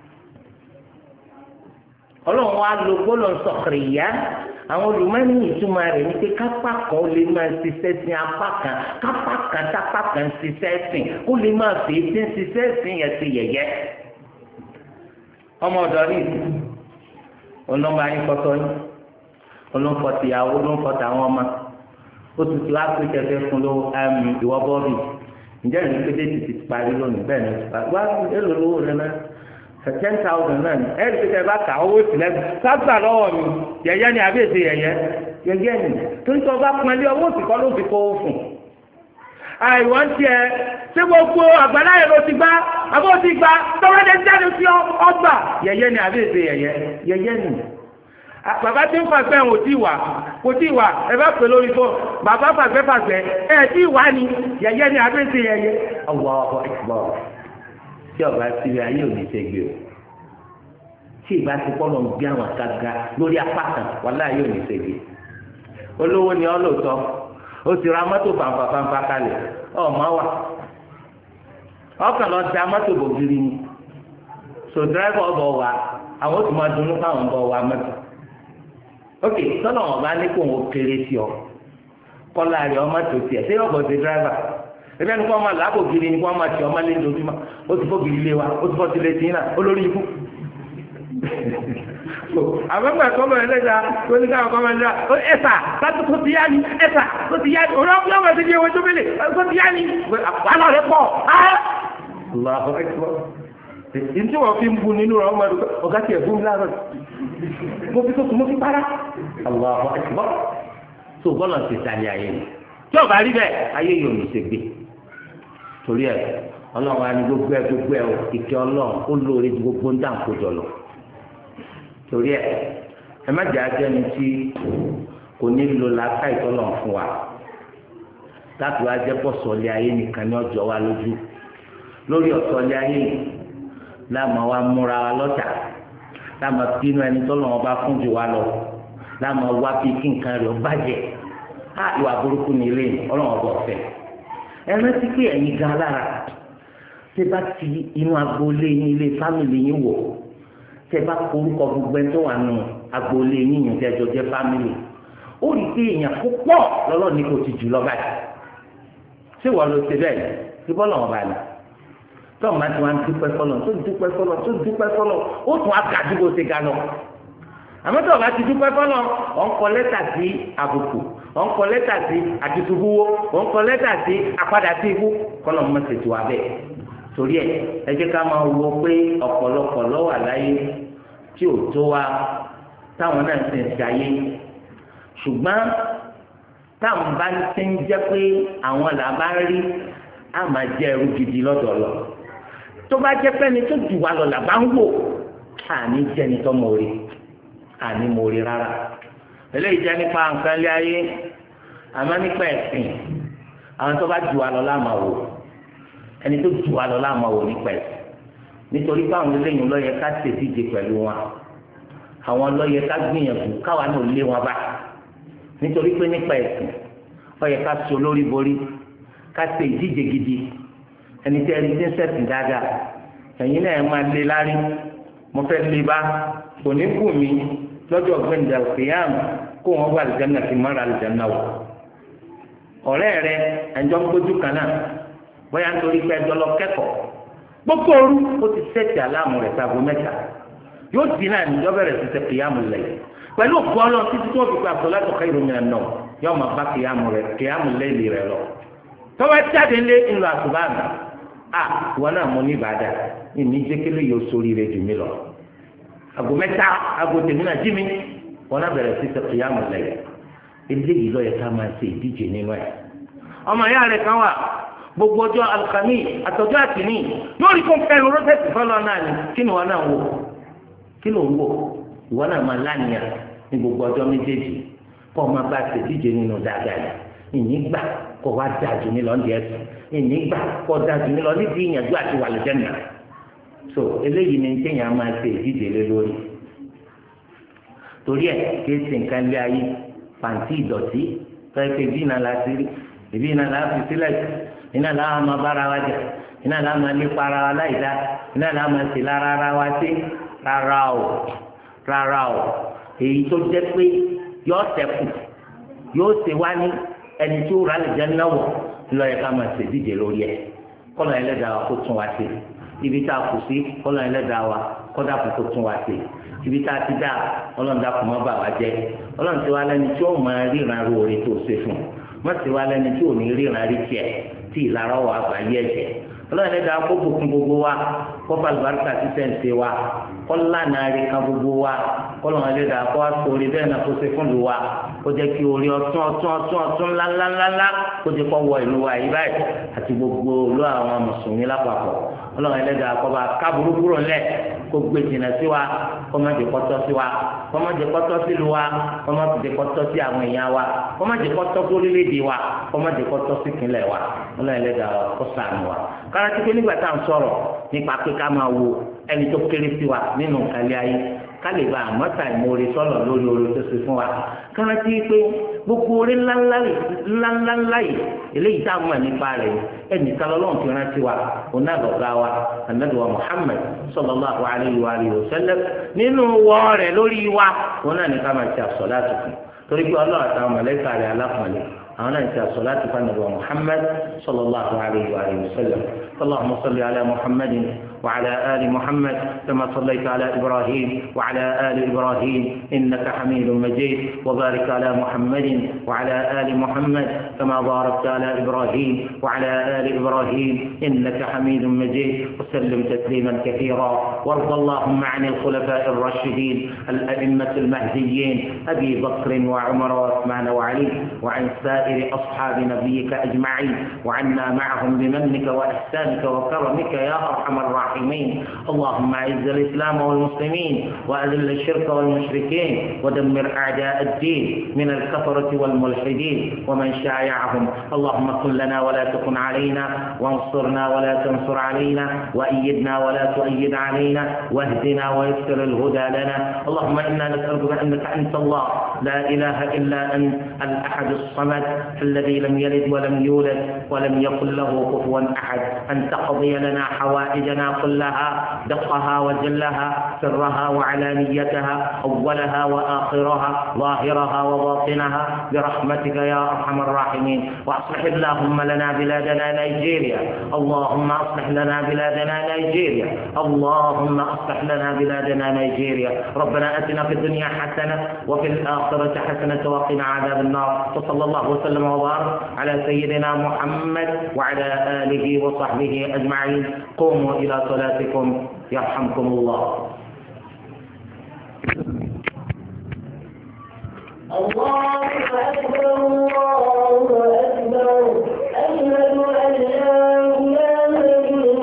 ọlọ́run wa lo gbọ́dọ̀ sọ̀kìrì yá àwọn olùmọ́ni ìtumọ̀ rẹ̀ ní pé kápá kan lè máa ṣiṣẹ́ sí apá kan kápá kan tápá kan ṣiṣẹ́ sìn kó lè máa fi ṣe ń ṣiṣẹ́ sìn yẹn ti yẹ̀yẹ́ ọmọ ọ̀dọ́ rí ọlọ́mọ ayé kọ́tọ́ yín olóńfọ̀ tìyàwó olóńfọ̀ tàwọn ọmọ ó tún ti wá pé tẹ̀fẹ́ fún ló ìwọ bọ́ọ̀bì ǹjẹ́ ìlú pété ti ti parí lónìí bẹ́ẹ̀ ni ó ti parí wá èlò lówó rẹ náà ten thousand náà ni ẹ̀rí pété bá kà owó sílẹ̀ sábà lọ́wọ́ mi yẹ̀yẹ́ ni àbí èsè yẹ̀yẹ́ yẹ̀yẹ́ ni torí tí wọ́n bá pọnlé owó sì kọ́ ló fi kó fún àìwọ́n tiẹ̀ ṣé gbogbo àgbàlá yẹn ló ti gbá àbó ti gbá tọ́wọ́dé jáde sí ọgbà yẹ̀yẹ́ ni àbí èsè yẹ̀yẹ́ yẹ̀yẹ́ ni bàbá tí ń fàgbẹ́ ò tí wà kò tí wà ẹ bá pè lórí fún bàbá fàgbẹ́ fàgbẹ́ ẹ tí wà ní yẹ̀yẹ́ ni àbẹ́sẹ̀ yẹ̀yẹ́ ọwọ́ ọkọ̀ ẹ̀kọ́ tí ọba ti rí ayé òní ṣe gbé o tí ìbá ti kọ́ lọ ń gbé àwọn àgàgà lórí apá kan wàhálà ayé òní ṣe gbé olówó ni ọ lóòótọ́ ó ti ra mọ́tò fàǹfà fàǹfà kalẹ̀ ọ̀ má wà ọkàn lọ da mọ́tò bògiri ni so dírẹ́fà ọbọ̀ wa àwọn ó ti máa dunú káwọn bọ̀ wa mọ́tò ok tọ́lọ̀ wọn bá ní kó wọn kéré sí ọ kọ́lá rẹ̀ ọmọ tó tiẹ̀ ṣé ọ̀bọ̀ ti dírẹ́fà ebi ẹni kó ọmọ làákò gidi ni kó ọmọ ti ọmọ lé lójúmọ́ ó ti fọ́ gidi lé wa ó ti fọ́ ti lé tì í náà olórí ikú àbẹ̀bẹ̀ kọ́mọ ẹlẹ́dàá tó ní káwọn kọ́mọ ẹlẹ́dàá ó ẹ̀sà láti tó ti yá ni ẹ̀sà tó ti yá ni òun yóò wọ́n ti di ewé tó bẹ̀lẹ̀ tó ti yá ni wàhálà rẹ̀ pọ̀ ntí wọ́n fi ń bu nínú rẹ̀ ọmọdé ọ̀gá tiẹ̀ fún mi láàárọ̀ mo fi tó tún mo fi para Allahu Akbar tó bọ́lá ti sàlẹ̀ ayé mi tí ọ̀gá rí bẹ́ẹ̀ ayé yóò ní ṣe gbé torí ẹ̀ ọlọ́run wa ni gbogbo ẹ̀ gbogbo ẹ̀ ìkẹ́ ọlọ́run ó lóore ju gbogbo ń dàn kójọ lọ torí ẹ̀ ẹ má jẹ́ ajẹ́ni tí kò ní lo làákà ìtọ́lọ̀ fún wa láti wá jẹ́ pọ̀ sọ̀lẹ̀ ayé nìkan ní ọjọ́ wa lójú lórí ọ̀sọ̀lẹ̀ ayé láàmú wa múra wa lọ́tà láàmú bínú ẹni tọ́lọ̀ wọn bá fún ju wa lọ láàmú wá bí kí nǹkan rẹ̀ ó bàjẹ́ á ìwà burúkú ní ilé ọlọ́wọ́n bọ̀ fẹ́ ẹ rántí pé ẹ̀yin gan lára tẹ bá ti inú agboolé yín ilé fámìlì yín wò tẹ bá korúkọ gbogbo ẹni tó wà nù agboolé yín yìí tẹjọ jẹ fámìlì ó rí i pé èèyàn púpọ̀ lọ́lọ́ ní kò ti jù lọ báyìí ṣé wọ́n lọ ṣe bẹ́ẹ̀ ṣé bọ́lọ̀ wọn bá ní tọ́ọ̀ máa ti wá ń dúpẹ́ fọlọ́ tó dúpẹ́ fọlọ́ tó dúpẹ́ fọlọ́ ó tún á ga dúró ṣe ga lọ àmọ́ tọ́ọ̀ bá ti dúpẹ́ fọlọ́ ọ̀ ń kọ lẹ́tà sí àbùkù ọ̀ ń kọ lẹ́tà sí àtìtúbúwó ọ̀ ń kọ lẹ́tà sí àpadà sí ikú kọ́lọ̀ mọ́ ṣètò abẹ́ torí ẹ̀ ẹ jẹ́ ká máa wo pé ọ̀pọ̀lọpọ̀ ló wà láyé tí ò tó wa táwọn náà ti ń ṣayé ṣùgbọ́n táwọn bá ń ti ń jẹ́ pé àwọn là bá rí á máa jẹ́ ẹrú gidi lọ́dọ̀ lọ tó bá jẹ́ pẹ́ni tó jù wá lọ là bá ń wò àní jẹ́ni tó mọ̀ rí àní mọ̀ rí rárá eléyìí jẹ́ nípa nǹkan lé ayé àmọ́ nípa ẹ̀sìn àwọn tó bá jù wá lọ láàmà wò ẹni tó jù wá lọ láàmà wò nípa ẹ̀sìn nítorí báwọn eléyìí ló yẹ ká ṣèdíje pẹ̀lú wọn àwọn ló yẹ ká gbìyànjú káwa náà lé wọn bá nítorí pé nípa ẹ̀sìn ó yẹ ká so lórí borí ká ṣe ìdíje gidi ẹni tí ẹni tí ń ṣẹ̀sìn dáadáa ẹ̀yin náà máa lé lárí mo fẹ́ lé bá kò ní kù mí lọ́jọ́ gbẹ̀ǹdà òkèèyàn kó wọn wà lìjánà kí mọ́ra lìjánà wọ̀ ọ̀rẹ́ rẹ ẹ̀jọ́ ń gbójú kan náà bóyá nítorí pé ẹjọ́ lọ kẹ́kọ̀ọ́ gbogbo ooru ó ti sẹ́ẹ̀tì aláàmù rẹ̀ sago mẹ́ta yóò dín náà níjọ́ bẹ̀rẹ̀ sí ṣe kìyàmù lẹ́yìn pẹ̀lú òkú ọlọ́run títí tó fi pa àtọ́látò káyọ̀ mi àná yóò máa bá kìyàmù rẹ̀ kìyàmù lẹ́yìn rẹ̀ lọ. tọ́wọ́ jáde lé ńlọ àtúbà àná à wọn náà mọ ní ìbàdà ìní jékèlé yóò sórí rẹ̀ jù mí lọ. àgọ́ mẹ́ta àgọ́ tèmi náà jí mi wọn náà bẹ̀rẹ̀ sí ṣe kìyàmù lẹ́yìn eléyìí ló yẹ ká máa ṣe ìdíje nínú ẹ̀. ọmọ ìyá rẹ̀ kan wà gbogbo ọjọ́ alùkàmí àtọ́jọ́ àtìní lórí kó fẹ́ràn rọ́tẹ́sì fọlọ́ náà ni kí ni wọn náà wò kí ló ń wò ìwọ náà máa lánìyàn ní gbogbo ọjọ́ méjèèjì kó o máa bá a ṣèdíje nínú dáadáa yìí ìnígbà kó o wá dájú ní lọ́ndì ẹ̀sìn ìnígbà kó o dájú ní lọ níbi ìyànjú àti wàlúùjẹ́nà so eléyìí ni téèyàn máa ṣe ìdíje lé lórí torí ẹ̀ kí ẹsìn nǹkan lé ayé pàǹtí ìdọ̀tí fẹ́ẹ́ pé bí iná la ti rí ìbí iná la fi sílẹ̀ iná la máa bára wa jà iná la máa lépa ara wa láì dá iná la máa ṣe lára ara wa sí rárá o rárá o èyí tó jẹ́ pé yóò ṣẹ́kù yóò ṣe wá ní ẹni tí ó rà lè jẹ́ náwó lọ́yẹ̀ ká máa ṣe ìdíje lórí ẹ̀ kọ́nà ẹlẹ́dàá wa kó tún wa ṣe ibi tá a kù sí kọ́nà ẹlẹ́dàá wa kọ́dà kó tún wa ṣe ibi tá a ti dá ọlọ́run dàpọ̀ mọ́ bà wá jẹ́ ọlọ́run ti wá lẹ́ni tí ó máa ríran ro orí tó ṣe fún wọ́n ti wá lẹ́ni tí ò ní ríran rí tiẹ̀ tí ìlara wà bá yẹ ẹ̀jẹ̀ ọlọ́run ẹlẹ́dàá kó bùkún gbogbo wa kó balùbáríkà sí sẹ́ǹsì wa kó lánàá rí kan gbogbo wa kó lọ́run ẹlẹ́dàá kó wá sórí bẹ́ẹ̀ náà kó ṣe fún lu wa kó jẹ́ kí orí ọtún ọtún ọtún ọtún ńláńláńlá kó jẹ́ kó wọ ìlú wa yìí báyìí àti gbogbo olú àwọn mùsùlùmí lápapọ̀ ọlọ́run ẹlẹ́dàá kó bá ká burúkúrò ńlẹ̀ kó gbé jìnnà sí wa kó má jẹ́ kọ́tọ́ sí wa kó má jẹ́ kọ́tọ́ sí lu wa kó má jẹ́ kọ́tọ́ sí àwọn èèyàn wa kó má jẹ́ kọ́tọ́ sí orílẹ̀-èdè wa kó má jẹ́ kọ́tọ́ sí ìpínlẹ̀ wa ọlọ́run ẹlẹ́dàá kó ṣàánú wa kára tí pé nígbà tá à ń sọ̀rọ̀ nípa pé ká máa wo ẹni tó kéré sí wa nínú kálí ayé ká lè ba àmọ́ta ìmoore sọ̀rọ̀ lórí oore tó ṣe fún wa kára tí pé gbogbo oore ńláńlá yìí eléyìí tá a mọ̀ nípa rẹ̀ ẹnì kan lọ́lọ́run fi rántí wa òun náà lọ́gá wa Ànábì wa Muhammad sallallahu alayhi wa alihi wa sallam nínú wọ́ rẹ̀ lórí wa òun náà ní ká máa ṣe àsọ̀láàtù fún torí pé ọlọ́run àtàwọn mọ̀lẹ́kà rẹ̀ alápọ̀lẹ́ àwọn náà ń ṣe àsọ̀láàtù fún Ànábì wa Muhammad sallallahu alayhi wa alihi wa sallam اللهم صل على محمد وعلى آل محمد كما صليت على إبراهيم وعلى آل إبراهيم إنك حميد مجيد وبارك على محمد وعلى آل محمد كما باركت على إبراهيم وعلى آل إبراهيم إنك حميد مجيد وسلم تسليما كثيرا وارض اللهم عن الخلفاء الراشدين الأئمة المهديين أبي بكر وعمر وعثمان وعلي وعن سائر أصحاب نبيك أجمعين وعنا معهم بمنك وإحسانك وكرمك يا أرحم الراحمين اللهم أعز الإسلام والمسلمين وأذل الشرك والمشركين ودمر أعداء الدين من الكفرة والملحدين ومن شايعهم اللهم كن لنا ولا تكن علينا وانصرنا ولا تنصر علينا وأيدنا ولا تؤيد علينا واهدنا ويسر الهدى لنا اللهم إنا نسألك بأنك أنت الله لا إله إلا أنت الأحد الصمد الذي لم يلد ولم يولد ولم يكن له كفوا أحد أن تقضي لنا حوائجنا كلها دقها وجلها سرها وعلانيتها أولها وآخرها ظاهرها وباطنها برحمتك يا أرحم الراحمين وأصلح اللهم لنا بلادنا نيجيريا اللهم أصلح لنا بلادنا نيجيريا اللهم أصلح لنا بلادنا نيجيريا ربنا أتنا في الدنيا حسنة وفي الآخرة حسنة وقنا عذاب النار وصلى الله وسلم وبارك على سيدنا محمد وعلى آله وصحبه أجمعين قوموا إلى صلاتكم يرحمكم الله الله أكبر